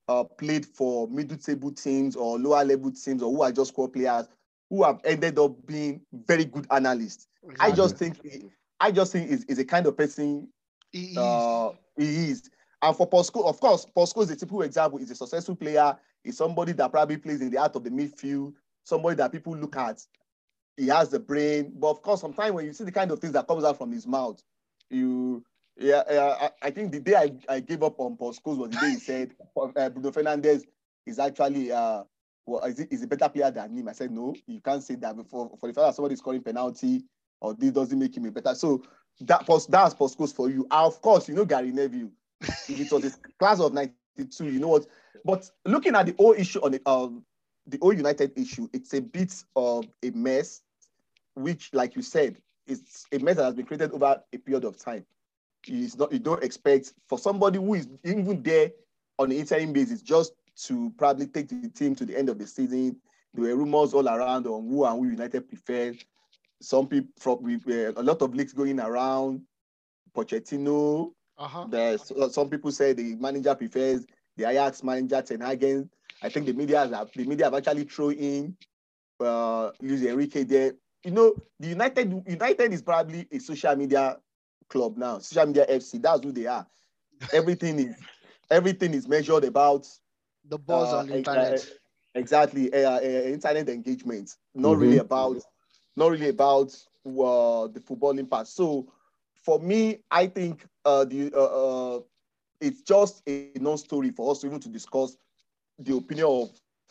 uh, played for middle table teams or lower level teams or who are just core players who have ended up being very good analysts. Exactly. I just think I just think is, is a kind of person he is. Uh, he is. And for Paul Scholes, of course, Paul Scholes is a typical example. He's a successful player. He's somebody that probably plays in the heart of the midfield, somebody that people look at. He has the brain. But of course, sometimes when you see the kind of things that comes out from his mouth, you, yeah, uh, I, I think the day I, I gave up on Paul Scholes was the day he said uh, Bruno Fernandes is actually uh, well, is, is a better player than him. I said, no, you can't say that before. For the fact that somebody is scoring penalty or this doesn't make him a better. So that that's Paul Scholes for you. And of course, you know Gary Neville. If it was a class of ninety-two, you know what? But looking at the whole issue on the um the whole United issue, it's a bit of a mess, which, like you said, it's a mess that has been created over a period of time. It's not, you don't expect for somebody who is even there on an interim basis just to probably take the team to the end of the season. There were rumors all around on who and who United preferred. Some people from uh, a lot of leaks going around. Pochettino. Uh-huh. There's some people say the manager prefers the Ajax manager Ten Hag. I think the media have the media have actually thrown in uh, Luis Enrique there. You know, the United United is probably a social media club now. Social media F C. That's who they are. Everything is everything is measured about the buzz uh, on the internet. Uh, exactly, uh, uh, internet engagement. Not mm-hmm. really about. Not really about uh, the footballing part. So, for me, I think uh, the uh, uh, it's just a non-story for us even to discuss the opinion of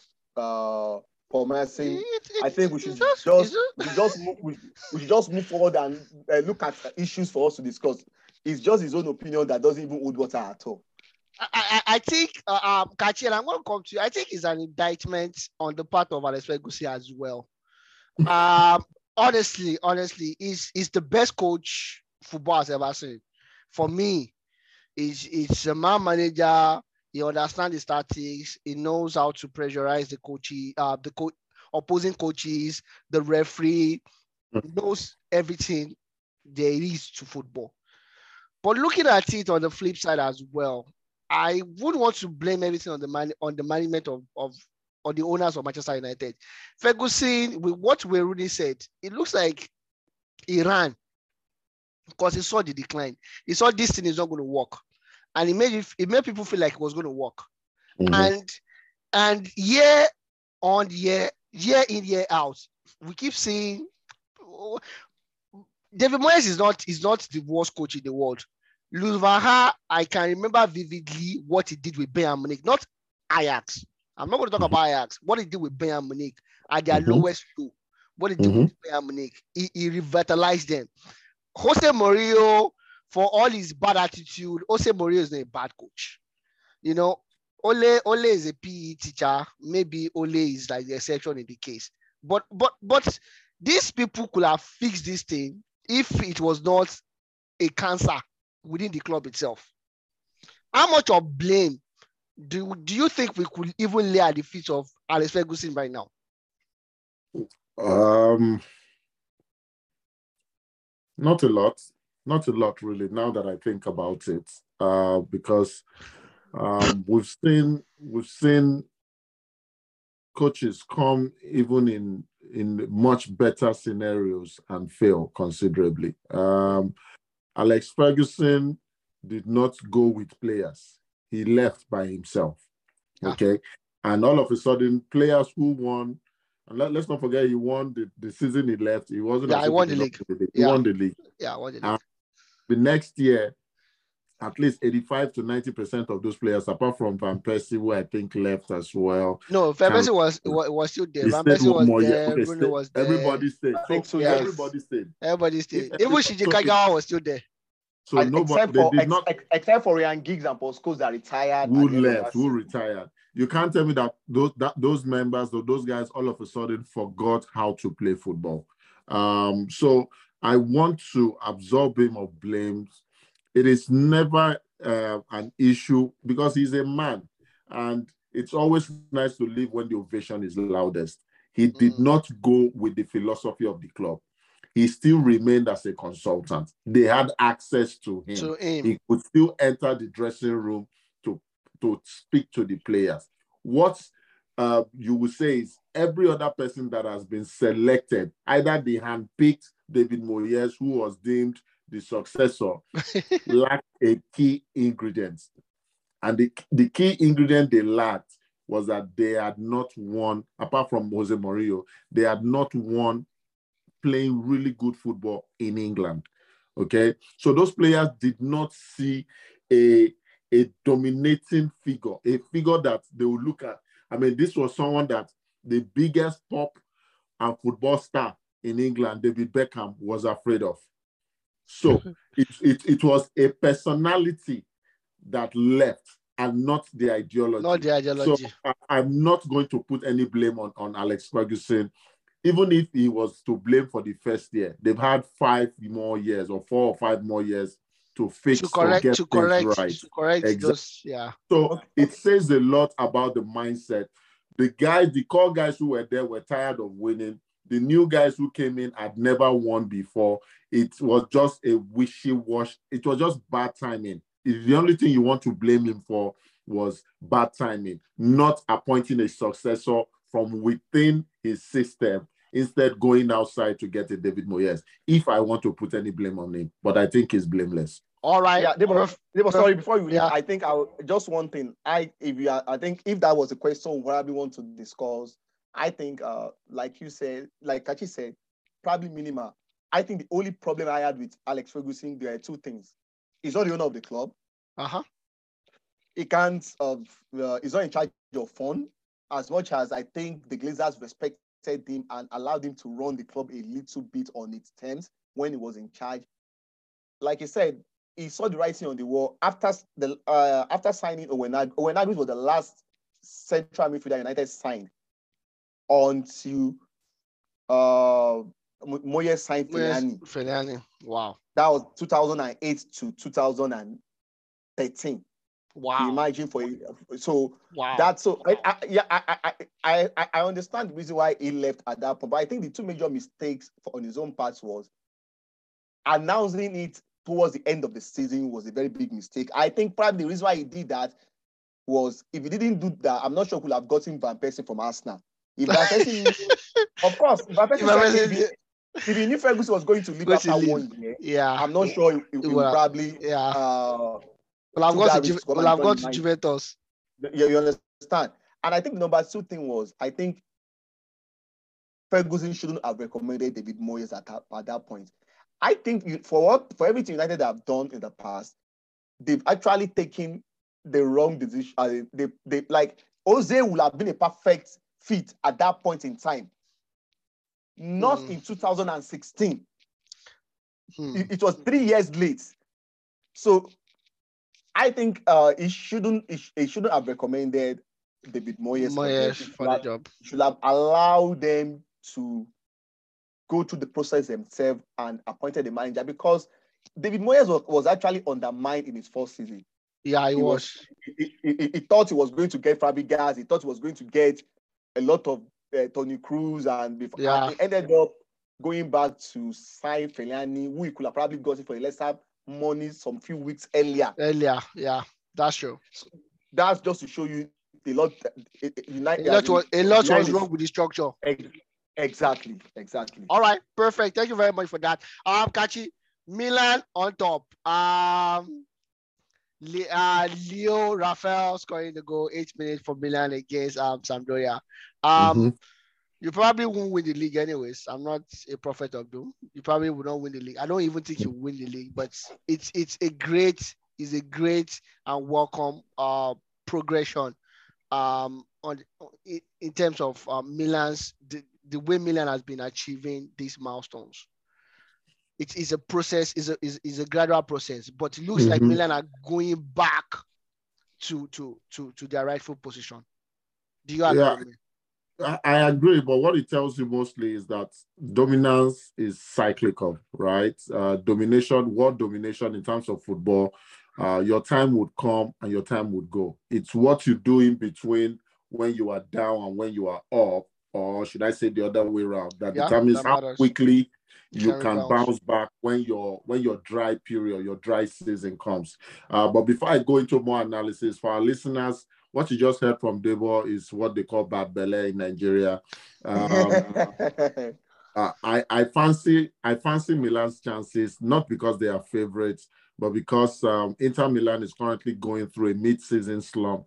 uh, Paul Merson. I think we should just, just we just move, we, we should just move forward and uh, look at issues for us to discuss. It's just his own opinion that doesn't even hold water at all. I, I, I think, uh, um, Kachi, and I'm going to come to you. I think it's an indictment on the part of Alex Ferguson as well. Um, honestly, honestly, is is the best coach football has ever seen. For me, is it's a man manager. He understands the tactics. He knows how to pressurize the coach, uh, the co- opposing coaches, the referee. He knows everything there is to football. But looking at it on the flip side as well, I wouldn't want to blame everything on the man on the management of of. or the owners of Manchester United. Ferguson, with what Rooney said, it looks like he ran because he saw the decline. He saw this thing is not going to work. And it made, it, it made people feel like it was going to work. Mm-hmm. And and year on year, year in, year out, we keep seeing oh, David Moyes is not, is not the worst coach in the world. Louis van Gaal, I can remember vividly what he did with Bayern Munich, not Ajax. I'm not going to talk about Ajax. What he did with Bayern Munich at their mm-hmm. lowest low. What he did mm-hmm. with Bayern Munich. He, he revitalized them. Jose Mourinho, for all his bad attitude, Jose Mourinho is not a bad coach. You know, Ole, Ole is a P E teacher. Maybe Ole is like the exception in the case. But but but these people could have fixed this thing if it was not a cancer within the club itself. How much of blame Do, do you think we could even lay at the feet of Alex Ferguson right now? Um, not a lot. Not a lot, really, now that I think about it. Uh, because um, we've seen we've seen coaches come even in, in much better scenarios and fail considerably. Um, Alex Ferguson did not go with players. He left by himself, okay? Ah. And all of a sudden, players who won, and let, let's not forget, he won the, the season he left. He wasn't. Yeah, I won the league. the league. He yeah. won the league. Yeah, I won the league. And the next year, at least eighty-five to ninety percent of those players, apart from Van Persie, who I think left as well. No, Van Persie was, was still there. Van Persie was there. Okay, Bruno was there. Everybody stayed. I think so, yes. yes. Everybody stayed. Everybody stayed. Even Shinji Kagawa was still there. So and nobody, except for, they did ex, not, ex, except for Ryan Giggs and Paul Scholes that retired. Who left, who retired. You can't tell me that those that those members or those guys all of a sudden forgot how to play football. Um, so I want to absolve him of blames. It is never uh, an issue because he's a man. And it's always nice to live when the ovation is loudest. He did mm. not go with the philosophy of the club. He still remained as a consultant. They had access to him. To him. He could still enter the dressing room to, to speak to the players. What uh, you will say is every other person that has been selected, either they handpicked David Moyes, who was deemed the successor, lacked a key ingredient. And the, the key ingredient they lacked was that they had not won, apart from Jose Mourinho, they had not won playing really good football in England. Okay? So those players did not see a, a dominating figure, a figure that they would look at. I mean, this was someone that the biggest pop and football star in England, David Beckham, was afraid of. So it, it, it was a personality that left and not the ideology. Not the ideology. So I, I'm not going to put any blame on, on Alex Ferguson. Even if he was to blame for the first year, they've had five more years or four or five more years to fix to correct, or get to things correct, right. To correct exactly. those, yeah. So it says a lot about the mindset. The guys, the core guys who were there were tired of winning. The new guys who came in had never won before. It was just a wishy-washy. It was just bad timing. The only thing you want to blame him for was bad timing, not appointing a successor from within his system, instead going outside to get a David Moyes, if I want to put any blame on him. But I think he's blameless. All right. Yeah, they were, they were, sorry, before you leave, yeah. I think I'll just one thing. I if you are, I think if that was a question we probably want to discuss, I think uh like you said, like Kachi said, probably minimal. I think the only problem I had with Alex Ferguson, there are two things. He's not the owner of the club. Uh-huh. He can't uh, uh he's not in charge of fun, as much as I think the Glazers respected him and allowed him to run the club a little bit on its terms when he was in charge. Like he said, he saw the writing on the wall after the uh, after signing Owen Adams. Owen Adams was the last central midfielder United signed until uh, Moyes signed Fellaini. Fellaini. Wow. That was two thousand eight to two thousand thirteen. Wow. Can you imagine for so wow. That's so I, I, yeah I, I I I understand the reason why he left at that point, but I think the two major mistakes for, on his own part was announcing it towards the end of the season was a very big mistake. I think probably the reason why he did that was if he didn't do that, I'm not sure he would have gotten Van Persie from Arsenal. If Van Persie, of course, if Van Persie said, if, he, if he knew Ferguson was going to leave going after to leave. one year, yeah, I'm not sure he, he, he would probably. Yeah. Uh, well, I've got to, Ju- well, I've got to Juventus. You, you understand? And I think the number two thing was, I think Ferguson shouldn't have recommended David Moyes at that, at that point. I think for what for everything United have done in the past, they've actually taken the wrong decision. Uh, they, they like Jose would have been a perfect fit at that point in time, not mm. in two thousand sixteen. Hmm. It, it was three years late, so I think uh, he shouldn't he, he shouldn't have recommended David Moyes, Moyes for, for the have, job. Should have allowed them to go through the process themselves and appointed the manager, because David Moyes was, was actually undermined in his first season. Yeah, he, he was. was he, he, he, he thought he was going to get Fabregas. He thought he was going to get a lot of uh, Toni Kroos, and, before, yeah. and he ended up going back to sign Fellaini, who he could have probably got it for a lesser money some few weeks earlier. Earlier, yeah, that's true. So that's just to show you a lot. United, a lot was, a lot was wrong with the structure. Exactly, exactly. All right, perfect. Thank you very much for that. Um, Kachi, Milan on top. Um, Le- uh, Leo Rafael scoring the goal, eight minutes for Milan against um Sampdoria. Um, mm-hmm. You probably won't win the league anyways. I'm not a prophet of doom. You probably will not win the league. I don't even think you will win the league, but it's it's a great, it's a great and welcome uh progression um on in, in terms of uh, Milan's the, the way Milan has been achieving these milestones. It is a process, is a is, is a gradual process, but it looks mm-hmm. like Milan are going back to to to to their rightful position. Do you agree yeah, with me? I, I agree, but what it tells you mostly is that dominance is cyclical, right? Uh, domination, world domination in terms of football, uh, your time would come and your time would go. It's what you do in between when you are down and when you are up or should I say the other way around, that Yeah, determines that how matters. quickly You you can can rebound. bounce back when your when your dry period, your dry season comes. Uh, but before I go into more analysis for our listeners, what you just heard from Debo is what they call bad belly in Nigeria. Um, uh, I I fancy I fancy Milan's chances, not because they are favorites, but because um, Inter Milan is currently going through a mid-season slump.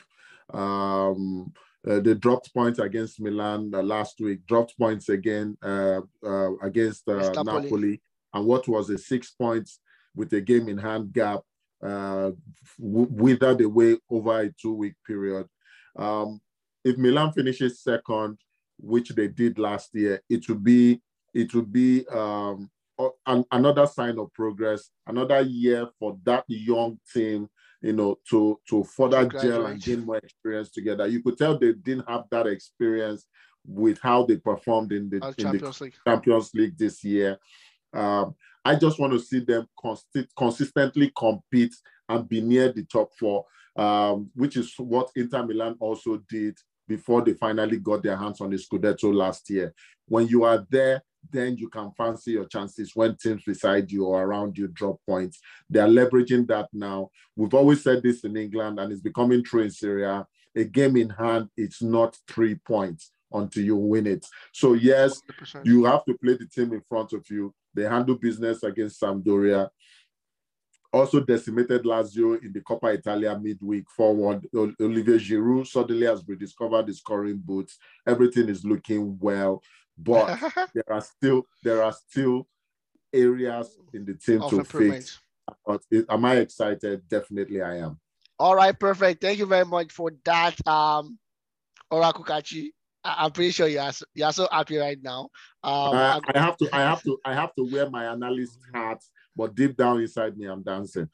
Um, uh, they dropped points against Milan uh, last week, dropped points again uh, uh, against uh, Napoli. Napoli, and what was a six points with a game in hand gap uh, w- withered away over a two-week period. Um, if Milan finishes second, which they did last year, it would be it would be um, an, another sign of progress, another year for that young team, you know, to to further To gel graduate. and gain more experience together. You could tell they didn't have that experience with how they performed in the As in the Champions League. Champions League this year. Um, I just want to see them consi- consistently compete and be near the top four, um, which is what Inter Milan also did before they finally got their hands on the Scudetto last year. When you are there, then you can fancy your chances when teams beside you or around you drop points. They are leveraging that now. We've always said this in England, and it's becoming true in Syria. A game in hand, it's not three points until you win it. So yes, one hundred percent. you have to play the team in front of you. They handle business against Sampdoria. Also decimated Lazio in the Coppa Italia midweek forward. Olivier Giroud suddenly has rediscovered the scoring boots. Everything is looking well, but there are still there are still areas in the team Of to improvement. fix. But it, am I excited? Definitely, I am. All right, perfect. Thank you very much for that, um, Oracle Kachi. I- I'm pretty sure you are so, you are so happy right now. Um, Uh, I- I have to I have to I have to wear my analyst hat, but deep down inside me, I'm dancing.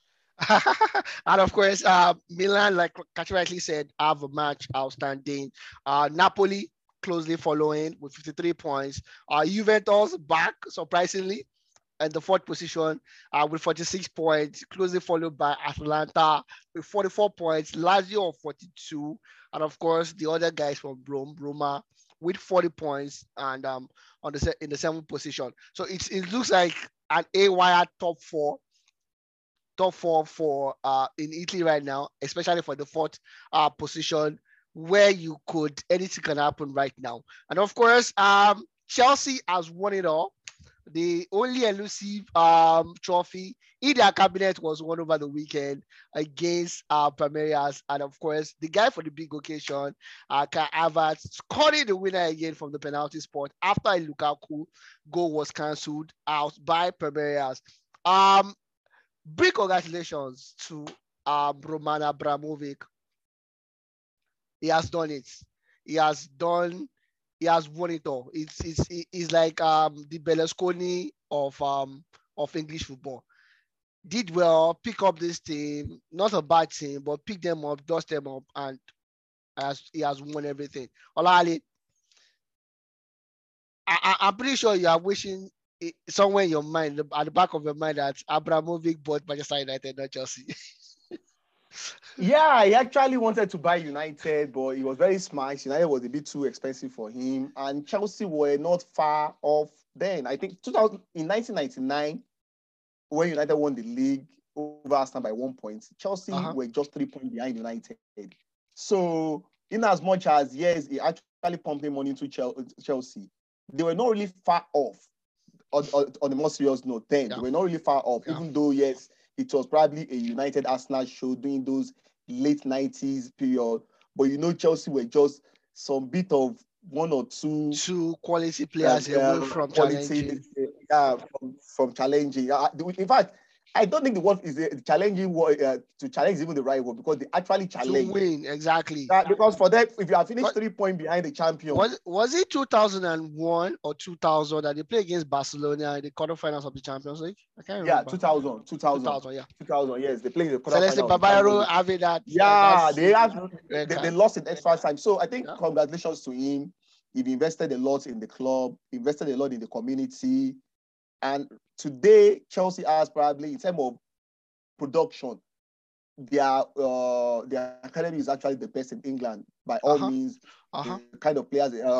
and of course, uh, Milan, like Kachi rightly said, have a match outstanding. Uh, Napoli closely following with fifty-three points. Uh, Juventus back surprisingly in the fourth position uh, with forty-six points, closely followed by Atalanta with forty-four points, Lazio of forty-two, and of course the other guys from Rome, Roma with forty points and um on the se- in the seventh position. So it's it looks like an A wire top four, top four for uh in Italy right now, especially for the fourth uh position where you could anything can happen right now. And of course, um Chelsea has won it all. The only elusive um, trophy in their cabinet was won over the weekend against uh, Palmeiras. And of course, the guy for the big occasion, uh, Kai Havertz, scoring the winner again from the penalty spot after a Lukaku goal was cancelled out by Palmeiras. Um, big congratulations to um, Roman Abramovich. He has done it. He has done he has won it all. It's it's it's like um the Berlusconi of um of English football. Did well, pick up this team, not a bad team, but pick them up, dust them up, and has he has won everything. Olali, I, I I'm pretty sure you are wishing it, somewhere in your mind, at the back of your mind, that Abramovich bought Manchester United, not Chelsea. Yeah, he actually wanted to buy United, but he was very smart. United was a bit too expensive for him, and Chelsea were not far off then. I think two thousand, in nineteen ninety-nine, when United won the league over Arsenal by one point, Chelsea Uh-huh. were just three points behind United. So, in as much as, yes, he actually pumping money into Chelsea, they were not really far off. On, on, on a more serious note, then Yeah. they were not really far off, Yeah. even though, yes, it was probably a United Arsenal show during those late nineties period. But you know, Chelsea were just some bit of one or two Two quality uh, players away uh, from quality, challenging. yeah, from, from challenging. Uh, in fact, I don't think the word is a challenging word, uh, to challenge is even the right word, because they actually To challenge. win, exactly. Uh, because for them, if you are finished What- three points behind the champion, Was was it two thousand one or two thousand that they played against Barcelona in the quarterfinals of the Champions League? I can't yeah, remember. two thousand, two thousand, two thousand, yeah. two thousand, yes, they played the Celeste quarterfinal of the Champions Babayaro League. having that. uh, Yeah, that's they have red they, they card. lost in extra time. So I think Yeah. congratulations to him. He invested a lot in the club, invested a lot in the community. And today, Chelsea has probably, in terms of production, their uh their academy is actually the best in England by all Uh-huh. means. Uh-huh. The kind of players, uh,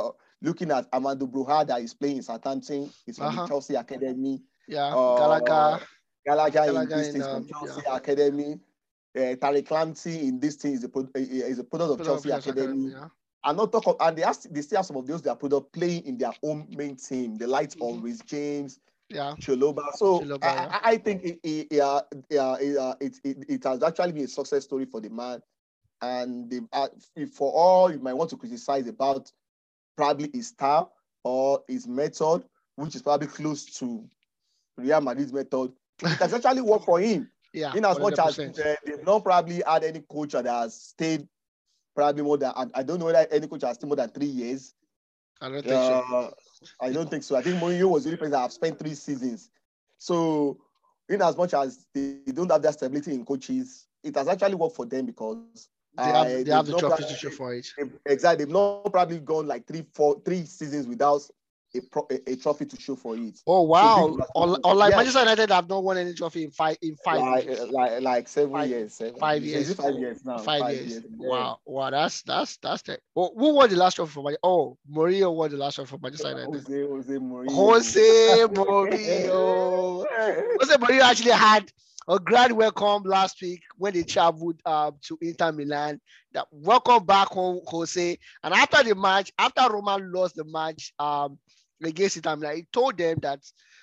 looking at Amadou Bruha that is playing in Southampton, he's from Uh-huh. the Chelsea Academy. Yeah, Uh, Gallagher. Gallagher in Gallagher this in, thing is from um, Chelsea yeah. Academy. Uh, Tariq Lamptey in this thing is a, pro- is a product of Product Chelsea of Chelsea Academy. Academy, yeah. And not talk of, and they, have, they still have some of those that product playing in their own main team. The likes Mhm. of Reece James, Yeah. Chaloba. So Chiloba, I, yeah. I, I think it, it, yeah, yeah, it, uh, it, it, it has actually been a success story for the man. And they, uh, for all you might want to criticize about probably his style or his method, which is probably close to Real Madrid's method, it has actually worked for him. Yeah, In as much as one hundred percent. uh, they've not probably had any coach that has stayed probably more than, I, I don't know whether any coach has stayed more than three years. I don't think so. Uh, I don't think so. I think Mourinho was the only person that have spent three seasons. So, in as much as they don't have that stability in coaches, it has actually worked for them because They uh, have they they've have the not trophy probably, to show for it. they've- exactly, they've not probably gone like three, four, three seasons without a, pro, a, a trophy to show for it. Oh So wow! big Or, or like yes, Manchester United have not won any trophy in five in five like years. like like seven Five, years, seven. five Is years. it five years now? Five, Five years. years. Yeah. Wow, wow, that's that's that's the. Oh, who won the last trophy for Manchester? Oh, Mourinho won the last trophy for Manchester United. Jose Jose Mourinho. Jose Mourinho. Jose Mourinho actually had a grand welcome last week when they traveled uh, to Inter Milan. That welcome back home, Jose. And after the match, after Roman lost the match um, against Inter Milan, he told them that,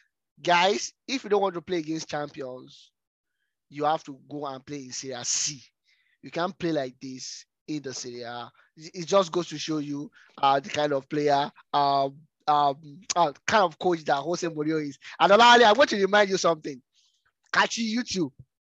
guys, if you don't want to play against champions, you have to go and play in Serie C. You can't play like this in the Serie A. It just goes to show you uh, the kind of player, um, um, uh, kind of coach that Jose Mourinho is. And Olali, I want to remind you something. Catching you too.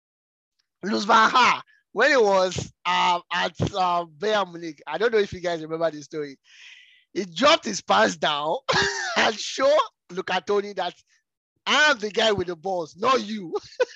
Luz Van Gaal, when it was um, at uh, Bayern Munich, I don't know if you guys remember the story. He dropped his pants down and showed Luca Toni that I am the guy with the balls, not you.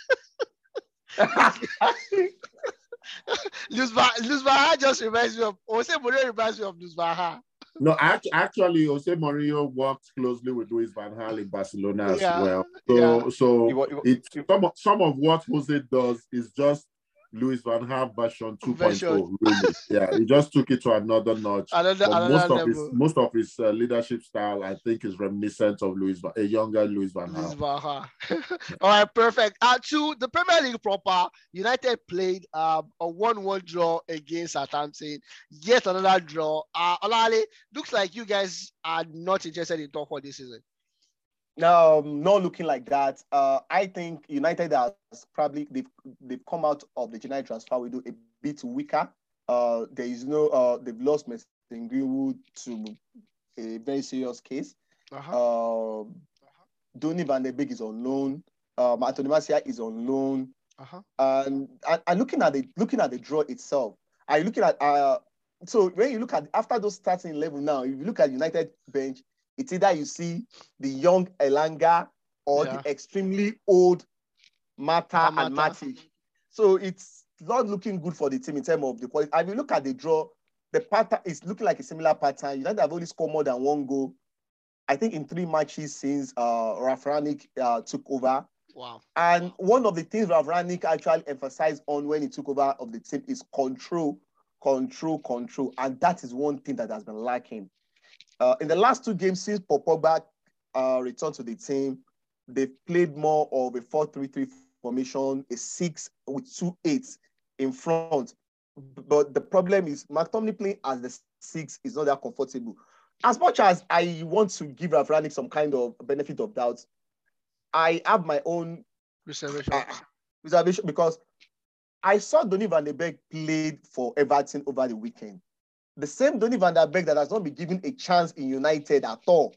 Luz Van Gaal just reminds me of Jose Mourinho reminds me of Luz Van Gaal. No, actually, Jose Mourinho worked closely with Luis Van Gaal in Barcelona as Yeah, well. So, yeah. so He wa- he wa- it some of, some of what Jose does is just Luis Van Gaal version two point oh. Version. Really, yeah. He just took it to another notch. Another, But another most of level. his most of his uh, leadership style, I think, is reminiscent of Luis, a younger Luis Van Luis Gaal. Van Gaal. All right, perfect. Uh, to the Premier League proper, United played um, a one one draw against Southampton. Yet another draw. Uh, Olale, looks like you guys are not interested in top four this season. No, not looking like that. Uh, I think United has probably they've they've come out of the January transfer window a bit weaker. Uh, there is no uh, they've lost Mason Greenwood to a very serious case. Uh-huh. Uh, Donny van de Beek is on loan. Um, Anthony Martial is on loan. Uh-huh. And, and and looking at the looking at the draw itself, are you looking at uh? So when you look at after those starting level now, if you look at United bench, it's either you see the young Elanga or Yeah. the extremely old Mata Mata. and Matic. So it's not looking good for the team in terms of the quality. And if you look at the draw, the pattern is looking like a similar pattern. United have only scored more than one goal, I think, in three matches since uh, Ralf Rangnick uh, took over. Wow. And one of the things Ralf Rangnick actually emphasized on when he took over of the team is control, control, control. And that is one thing that has been lacking. Uh, in the last two games since Paul Pogba uh, returned to the team, they've played more of a four three three formation, a six with two eights in front. But the problem is McTominay playing as the six is not that comfortable. As much as I want to give Ralf Rangnick some kind of benefit of doubt, I have my own reservation. Uh, reservation because I saw Donny van de Beek played for Everton over the weekend. The same Donny van de Beek that has not been given a chance in United at all.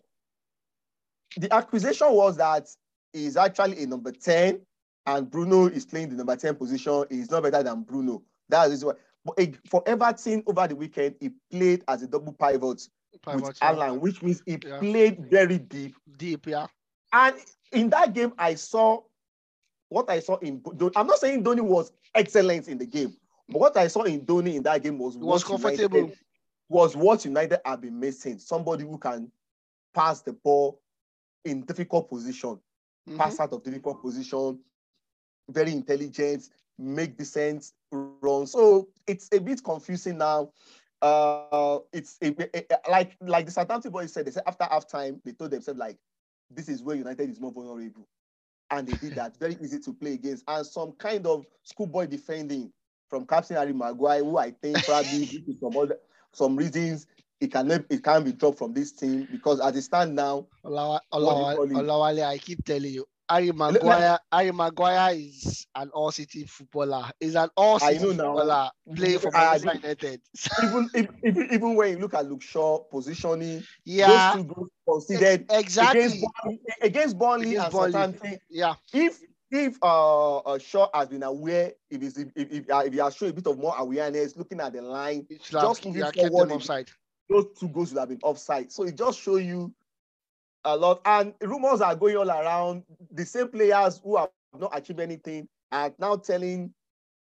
The accusation was that he's actually a number ten and Bruno is playing the number ten position. He's not better than Bruno. That is why. But for Everton over the weekend, he played as a double pivot, pivot with yeah. Alan, which means he yeah. played very deep. Deep, yeah. And in that game, I saw what I saw in. I'm not saying Donny was excellent in the game, but what I saw in Donny in that game was, was comfortable. United, was what United have been missing. Somebody who can pass the ball in difficult position, mm-hmm. pass out of difficult position, very intelligent, make decent runs. So it's a bit confusing now. uh, it's it, it, it, like like the Southampton boys said. They said after halftime, they told themselves like, this is where United is more vulnerable, and they did that. Very easy to play against, and some kind of schoolboy defending from Captain Harry Maguire, who I think probably due to some other some reasons it can it can't be dropped from this team because as it stands now, Olawa- what do you Olawa- call it? Olawale, I keep telling you, Harry Let- let- Maguire, Harry Maguire is an all-city footballer. Is an all-city I know now. footballer playing for I- Manchester United. even if, if, even when you look at Luke Shaw positioning, Yeah, those two goals considered exactly. against Burnley, against Burnley Against and Burnley. Southampton. Yeah, If if uh, uh Shaw has been aware, if he's, if if, uh, if he has shown a bit of more awareness, looking at the line, it's just like, moving yeah, kept them forward, it- offside. those two goals would have been offside. So it just show you a lot. And rumors are going all around. The same players who have not achieved anything are now telling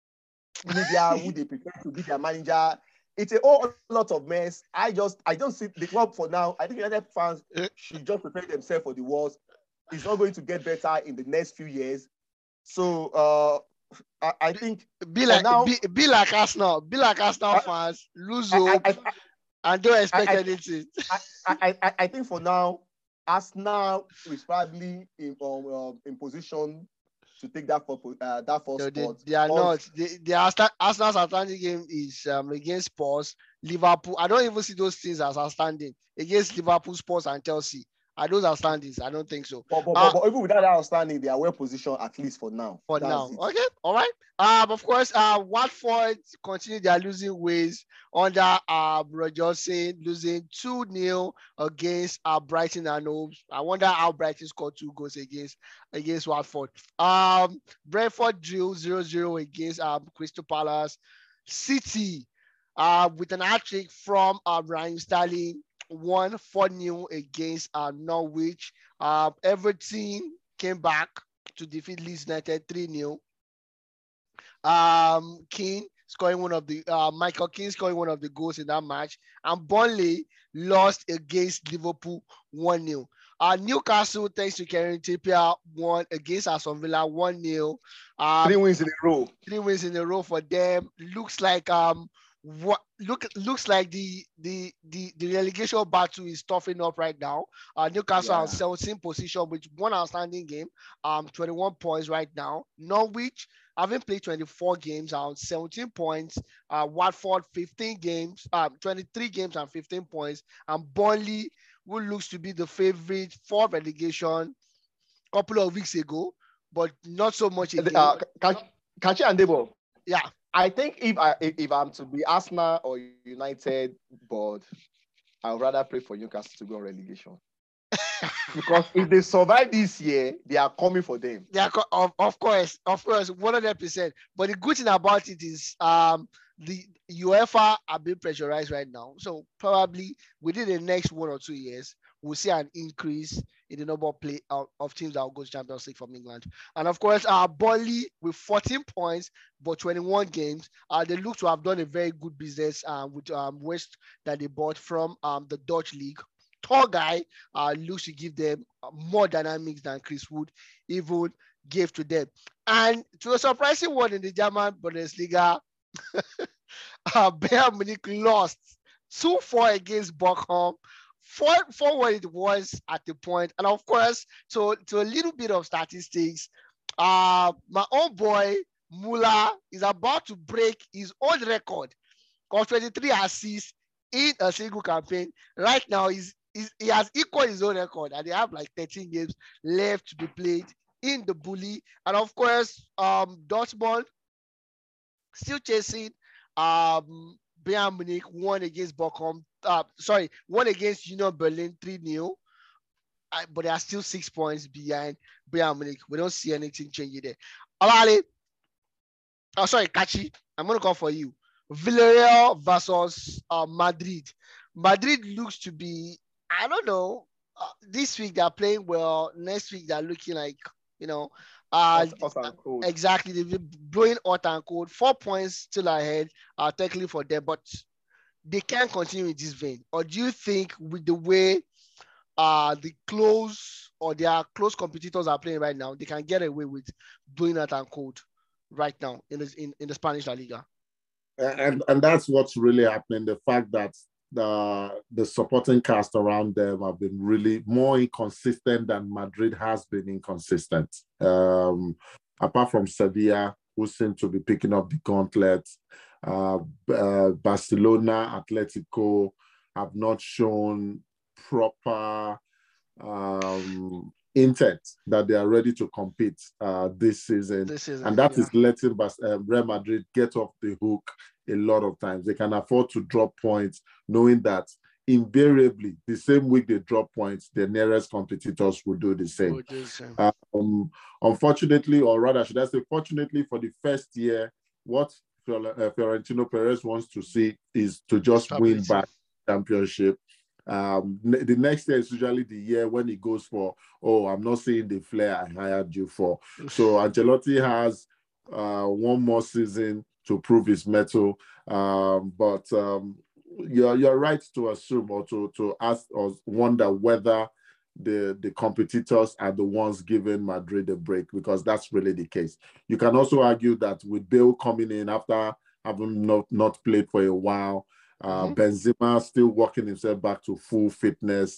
media who they prefer to be their manager. It's a whole lot of mess. I just I don't see the club for now. I think United fans should just prepare themselves for the worst. It's not going to get better in the next few years. So uh, I, I think Be for like now, be, be like Arsenal. Be like Arsenal I- fans. Lose I, hope I, I, and don't expect I- I- anything. I, I, I, I think for now, Arsenal is probably in um, um, in position to take that for uh, that first No, they, spot. they are Spurs- not. They, the Arsenal- Arsenal's outstanding game is um, against Spurs, Liverpool. I don't even see those things as outstanding against Liverpool, Spurs, and Chelsea. Are those outstandings? I don't think so. But, but, Uh, but, but even without that outstanding, they are well positioned at least for now. for That's now. it. Okay, all right. Um, of course, uh, Watford continue their losing ways under uh Rodgers losing two nil against uh Brighton and Hove. I wonder how Brighton scored two goals against against Watford. Um, Brentford drew zero zero against um Crystal Palace. City, uh, with an hat trick from uh, Raheem Sterling, won four nil against uh, Norwich. Uh, Everton came back to defeat Leeds United three nil. Um, Keane scoring one of the uh, Michael Keane scoring one of the goals in that match, and Burnley lost against Liverpool one nil. Uh, Newcastle, thanks to Kieran Trippier, won against Aston Villa one nil. Um, Three wins in a row. three wins in a row for them. Looks like um what look looks like the the the, the relegation battle is toughing up right now. Uh, Newcastle Yeah. are seventeenth position with one outstanding game, um twenty-one points right now. Norwich having played twenty-four games on seventeen points. Uh, Watford fifteen games, um twenty-three games and fifteen points, and Burnley, who looks to be the favorite for relegation, a couple of weeks ago, but not so much again. Uh, Kachi Kachi and Debo. Yeah. I think if I if, if I'm to be Arsenal or United board, I'd rather play for Newcastle to go on relegation. Because if they survive this year, they are coming for them. Yeah, co- of, of course, of course, one hundred percent. But the good thing about it is um the UEFA are being pressurized right now. So probably within the next one or two years, we'll see an increase in the number of play uh, of teams that will go to Champions League from England. And of course, uh Burnley with fourteen points but twenty-one games. Uh they look to have done a very good business uh, with um West that they bought from um the Dutch league. Tall guy, uh, looks to give them more dynamics than Chris Wood even gave to them. And to a surprising one in the German Bundesliga, uh, Bayern Munich lost two four against Bochum. four four what it was at the point. And of course, to, to a little bit of statistics, uh, my own boy, Muller, is about to break his old record of twenty-three assists in a single campaign. Right now, he's, he's, he has equaled his own record, and they have like thirteen games left to be played in the bully. And of course, um, Dortmund still chasing um, Bayern Munich, won against Bochum. Uh, sorry, won against Union Berlin three nil. Uh, but they are still six points behind Bayern Munich. We don't see anything changing there. Alali, oh, sorry, Kachi, I'm going to call for you. Villarreal versus uh, Madrid. Madrid looks to be, I don't know, uh, this week they're playing well. Next week they're looking like, you know, uh, Hot- hot and cold. exactly. They've been blowing hot and cold. Four points still ahead, uh, technically for them, but they can't continue in this vein. Or do you think with the way uh, the close or their close competitors are playing right now, they can get away with blowing hot and cold right now in the, in, in the Spanish La Liga? and and that's what's really happening. The fact that the the supporting cast around them have been really more inconsistent than Madrid has been inconsistent. Um, apart from Sevilla, who seem to be picking up the gauntlet, uh, uh, Barcelona, Atletico have not shown proper um, intent that they are ready to compete uh, this season. This season, and that yeah. is letting uh, Real Madrid get off the hook a lot of times. They can afford to drop points, knowing that invariably the same week they drop points, their nearest competitors will do the same. We'll do the same. Um, unfortunately, or rather, should I say, fortunately for the first year, what Florentino Perez wants to see is to just Stability. win back the championship. Um, the next year is usually the year when he goes for, oh, I'm not seeing the flair I hired you for. So Ancelotti has uh, one more season to prove his mettle. Um, but um, you're you're right to assume or to, to ask or wonder whether the, the competitors are the ones giving Madrid a break, because that's really the case. You can also argue that with Bale coming in after having not, not played for a while, Uh, mm-hmm. Benzema still working himself back to full fitness.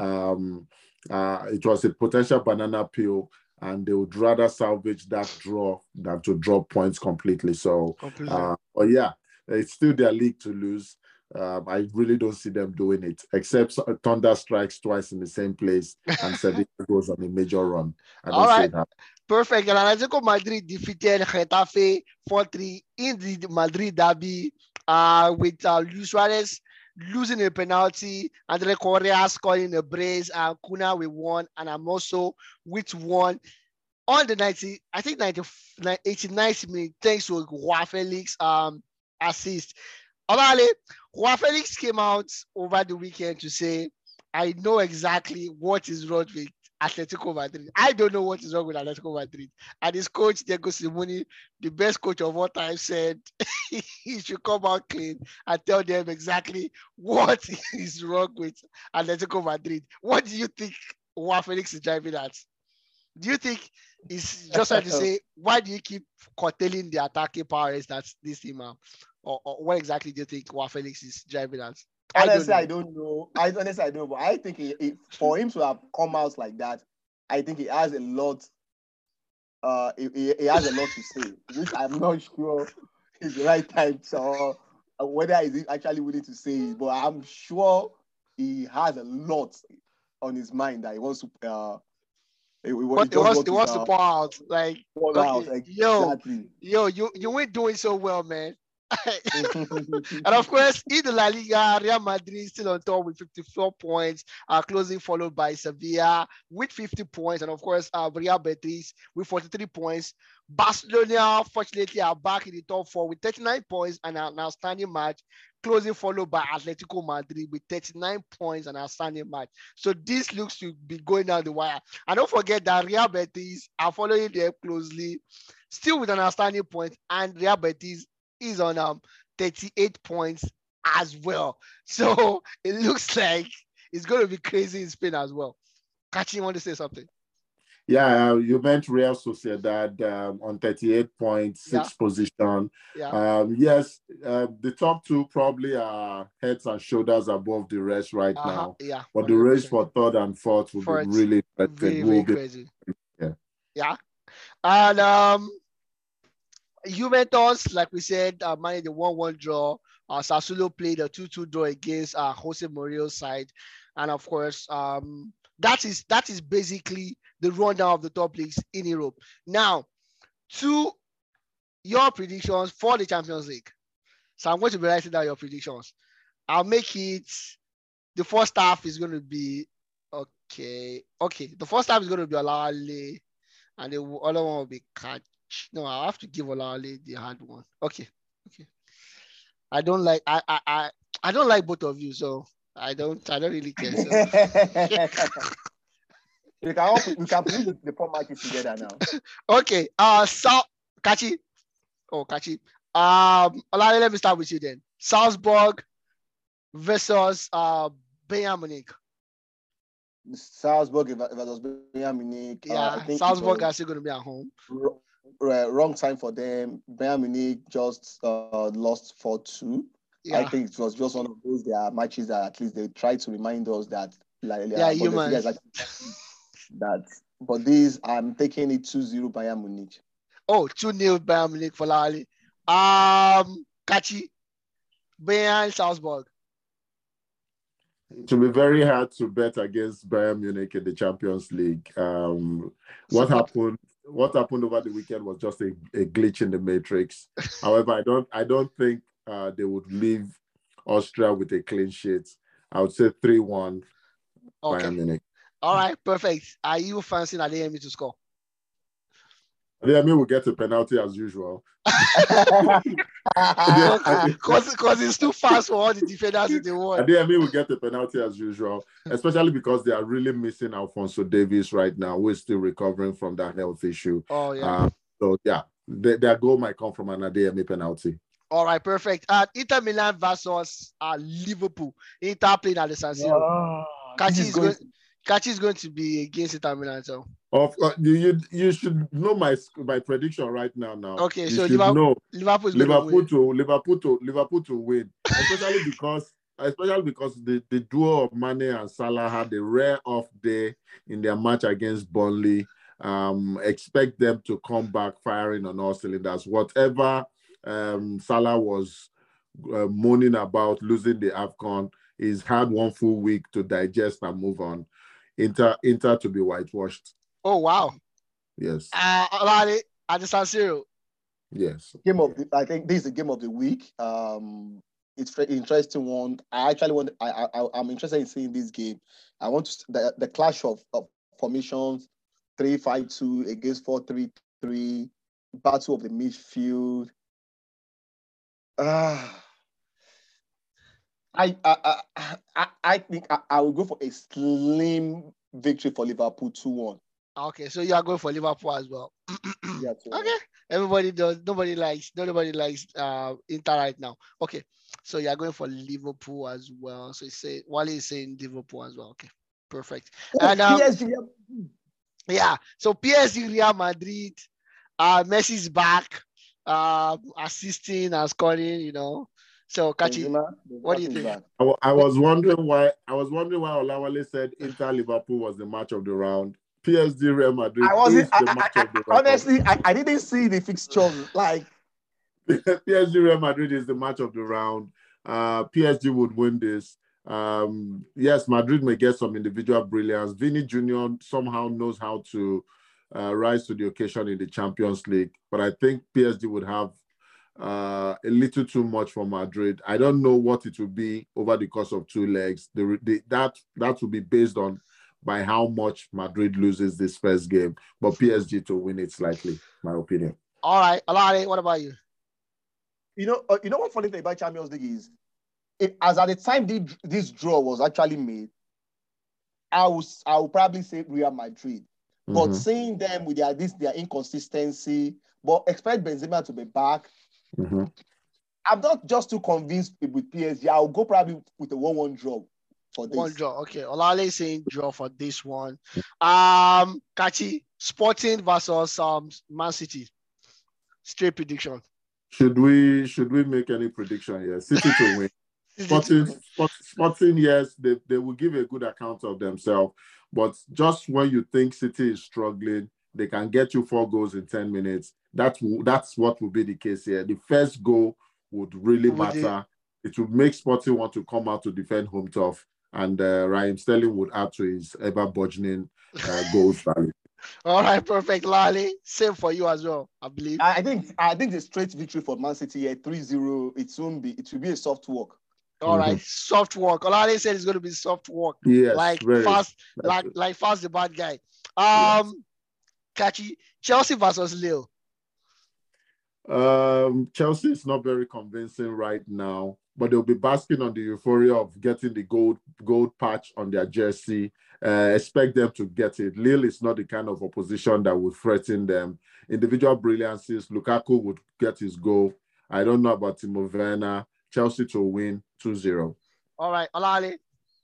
Um, uh, it was a potential banana peel, and they would rather salvage that draw than to drop points completely. So, completely. Uh, but yeah, it's still their league to lose. Um, I really don't see them doing it, except Thunder strikes twice in the same place and Sevilla goes on a major run. I don't All see right. it happen. Perfect. And Atletico Madrid defeated Getafe four three in the Madrid derby uh, with uh, Luis Suarez losing a penalty, Andre Correa scoring a brace, and Kuna with one, and Amoso with one. On the ninety, I think ninety, eighty-ninth minute, thanks to Joao Felix um, assist. Olale, Joao Felix came out over the weekend to say, I know exactly what is wrong with Atletico Madrid. I don't know what is wrong with Atletico Madrid. And his coach, Diego Simeone, the best coach of all time, said he should come out clean and tell them exactly what is wrong with Atletico Madrid. What do you think Joao Felix is driving at? Do you think it's just trying to say, why do you keep curtailing the attacking powers that this team have? Or, or what exactly do you think Joao Felix is driving at? Honestly, I don't know. I don't know. I honestly I don't know, but I think he, he, for him to have come out like that, I think he has a lot. Uh, he, he has a lot to say, which I'm not sure is the right time to uh, whether he's actually willing to say it. But I'm sure he has a lot on his mind that he wants to. Uh, he, he, what, he, he wants, wants he wants to, to uh, pour out, like, pour okay, out, like, yo, exactly. yo, you you ain't doing so well, man. And of course, in the La Liga, Real Madrid still on top with fifty-four points, uh, closing followed by Sevilla with fifty points, and of course, uh, Real Betis with forty-three points. Barcelona, fortunately, are back in the top four with thirty-nine points and an outstanding match, closing followed by Atletico Madrid with thirty-nine points and an outstanding match. So this looks to be going down the wire. And don't forget that Real Betis are following them closely, still with an outstanding point, and Real Betis is on um thirty-eight points as well. So it looks like it's going to be crazy in Spain as well. Kachi, you want to say something? Yeah, uh, you meant Real Sociedad um, on thirty-eight points, sixth yeah. position. Yeah. Um, yes, uh, the top two probably are heads and shoulders above the rest right uh-huh. now. Yeah. But the race for third and fourth will Fourth, be really really, will really be, crazy. Yeah. Yeah. And um, Juventus, like we said, uh, managed a one one draw. Uh, Sassuolo played a two two draw against uh, Jose Mourinho's side. And of course, um, that is that is basically the rundown of the top leagues in Europe. Now, to your predictions for the Champions League. So I'm going to be writing down your predictions. I'll make it, the first half is going to be, okay, okay. The first half is going to be Olawale, and the other one will be Catch. No, I have to give Olawale the hard one. Okay, okay. I don't like, I, I, I, I don't like both of you, so I don't, I don't really care. So. We can all, we can put the four matches together now. Okay. Uh, so Kachi. Oh, Kachi. Um, Olawale, let me start with you then. Salzburg versus uh Bayern Munich. Salzburg versus Bayern Munich. Yeah, uh, I think Salzburg are still going to be at home. uh, wrong time for them. Bayern Munich just uh, lost four two. Yeah. I think it was just one of those their matches that at least they try to remind us that like Yeah, uh, humans. Bundesliga is actually that. But this, I'm taking it two zero Bayern Munich. Oh, two nil Bayern Munich for Lali. Um, Kachi, Bayern Salzburg. It will be very hard to bet against Bayern Munich in the Champions League. Um, what So, happened? What happened over the weekend was just a, a glitch in the matrix. However, I don't. I don't think uh, they would leave Austria with a clean sheet. I would say three one okay. Bayern Munich. All right, perfect. Are you fancying Adeyemi to score? Adeyemi will get a penalty as usual. Because it's too fast for all the defenders in the world. Adeyemi will get a penalty as usual, especially because they are really missing Alphonso Davies right now, who is still recovering from that health issue. Oh, yeah. Uh, so, yeah, they, their goal might come from an Adeyemi penalty. All right, perfect. Uh, Inter Milan versus uh, Liverpool. Inter playing at the San Siro. Oh, Kachi this is is going. going- Kachi is going to be against Inter Milan. So Of uh, you, you you should know my my prediction right now. Now, okay, you so should Liverpool, know Liverpool is going to Liverpool win. to Liverpool to Liverpool to win, especially because especially because the, the duo of Mane and Salah had a rare off day in their match against Burnley. Um, expect them to come back firing on all cylinders. Whatever um, Salah was uh, moaning about losing the AFCON, he's had one full week to digest and move on. Inter, Inter to be whitewashed. Oh wow! Yes. Uh, Olale at the San Siro. Yes. Game of the, I think this is the game of the week. Um, it's an interesting one. I actually want. I, I I'm interested in seeing this game. I want to the, the clash of, of formations, three five two against four three three, battle of the midfield. Ah. I, I I I think I, I will go for a slim victory for Liverpool two one. Okay, so you are going for Liverpool as well. Yeah, okay. Everybody does. Nobody likes. Nobody likes uh, Inter right now. Okay, so you are going for Liverpool as well. So you say Wally is saying Liverpool as well. Okay, perfect. Oh, and um, P S G. yeah, so P S G Real Madrid. Uh, Messi's back, uh, assisting and scoring. You know. So, Kachi, what do you think? I, I was wondering why I was wondering why Olawale said Inter Liverpool was the match of the round. P S G Real Madrid I wasn't, is the I, match I, of the I, round. honestly, I, I didn't see the fixtures. Like P S G Real Madrid is the match of the round. Uh, P S G would win this. Um, yes, Madrid may get some individual brilliance. Vini Junior somehow knows how to uh, rise to the occasion in the Champions League, but I think P S G would have uh, a little too much for Madrid. I don't know what it will be over the course of two legs. The, the, that that will be based on by how much Madrid loses this first game, but P S G to win it slightly, my opinion. All right, Olale, what about you? You know, uh, you know what funny thing about Champions League is, it, as at the time the, this draw was actually made, I was I would probably say Real Madrid, but mm-hmm. seeing them with their this their inconsistency, but expect Benzema to be back. Mm-hmm. I'm not just too convinced with P S G. I'll go probably with a one one draw for this. One draw, okay. Olale is saying draw for this one. Um, Kachi, Sporting versus um Man City. Straight prediction. Should we should we make any prediction here? City to win. Sporting, Sport, Sporting, yes, they, they will give a good account of themselves. But just when you think City is struggling, they can get you four goals in ten minutes. That's that's what will be the case here. The first goal would really would matter. It? it would make Sporting want to come out to defend home turf, and uh, Raheem Sterling would add to his ever burgeoning uh, goals value. All right, perfect, Lali. Same for you as well, I believe. I think I think the straight victory for Man City here, three zero. It won't be. It will be a soft walk. All mm-hmm. right, soft walk. Olale said it's going to be soft walk. Yes, like very, fast, like it. like fast the bad guy. Um, yes. Kachi, Chelsea versus Lille. Um, Chelsea is not very convincing right now, but they'll be basking on the euphoria of getting the gold gold patch on their jersey. Uh, expect them to get it. Lille is not the kind of opposition that would threaten them. Individual brilliances, Lukaku would get his goal. I don't know about Timo Werner. Chelsea to win two zero. All right, Olale.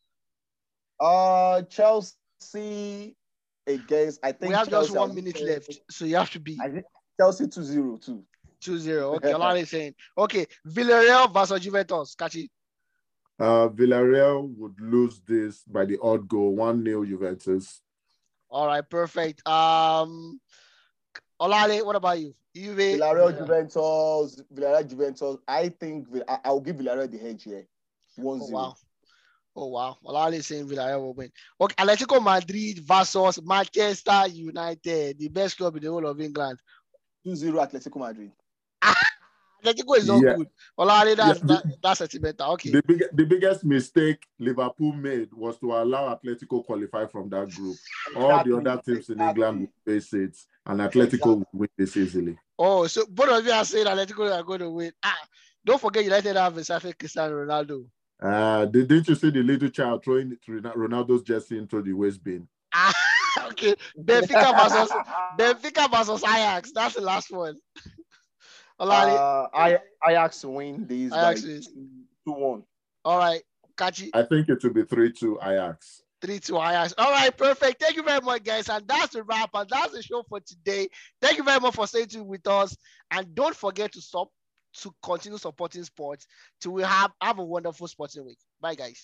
Uh, Chelsea against, I think we have Chelsea just one minute left, so you have to be. I think, Chelsea two zero too. two zero. Okay, Olale is saying. Okay, Villarreal versus Juventus. Kachi. Uh, Villarreal would lose this by the odd goal, one nil Juventus. All right, perfect. Um, Olale, what about you? Juve. Villarreal, Juventus, Villarreal, Juventus. I think I, I'll give Villarreal the edge here. one zero. Oh, wow. Oh, wow. Olale is saying Villarreal will win. Okay, Atletico Madrid versus Manchester United, the best club in the whole of England. two zero Atletico Madrid. Atletico is not Yeah. good. Olale, that's, Yeah, that, the- that's sentimental. Okay. The, big, the biggest mistake Liverpool made was to allow Atletico qualify from that group. All the other teams in England will face it, and Atletico Exactly. will win this easily. Oh, so both of you are saying Atletico are going to win. Ah, don't forget United have a certain Cristiano Ronaldo. Uh, did- didn't you see the little child throwing Ronaldo's jersey into the waste bin? Ah, okay. Benfica versus Benfica versus Ajax. That's the last one. Olale, Uh, I Ajax win these Ajax by wins. two one. all right. Kachi, I think it will be three two Ajax. three two Ajax. All right, perfect. Thank you very much, guys. And that's the wrap. And that's the show for today. Thank you very much for staying tuned with us. And don't forget to stop to continue supporting sports till we have, have a wonderful sporting week. Bye, guys.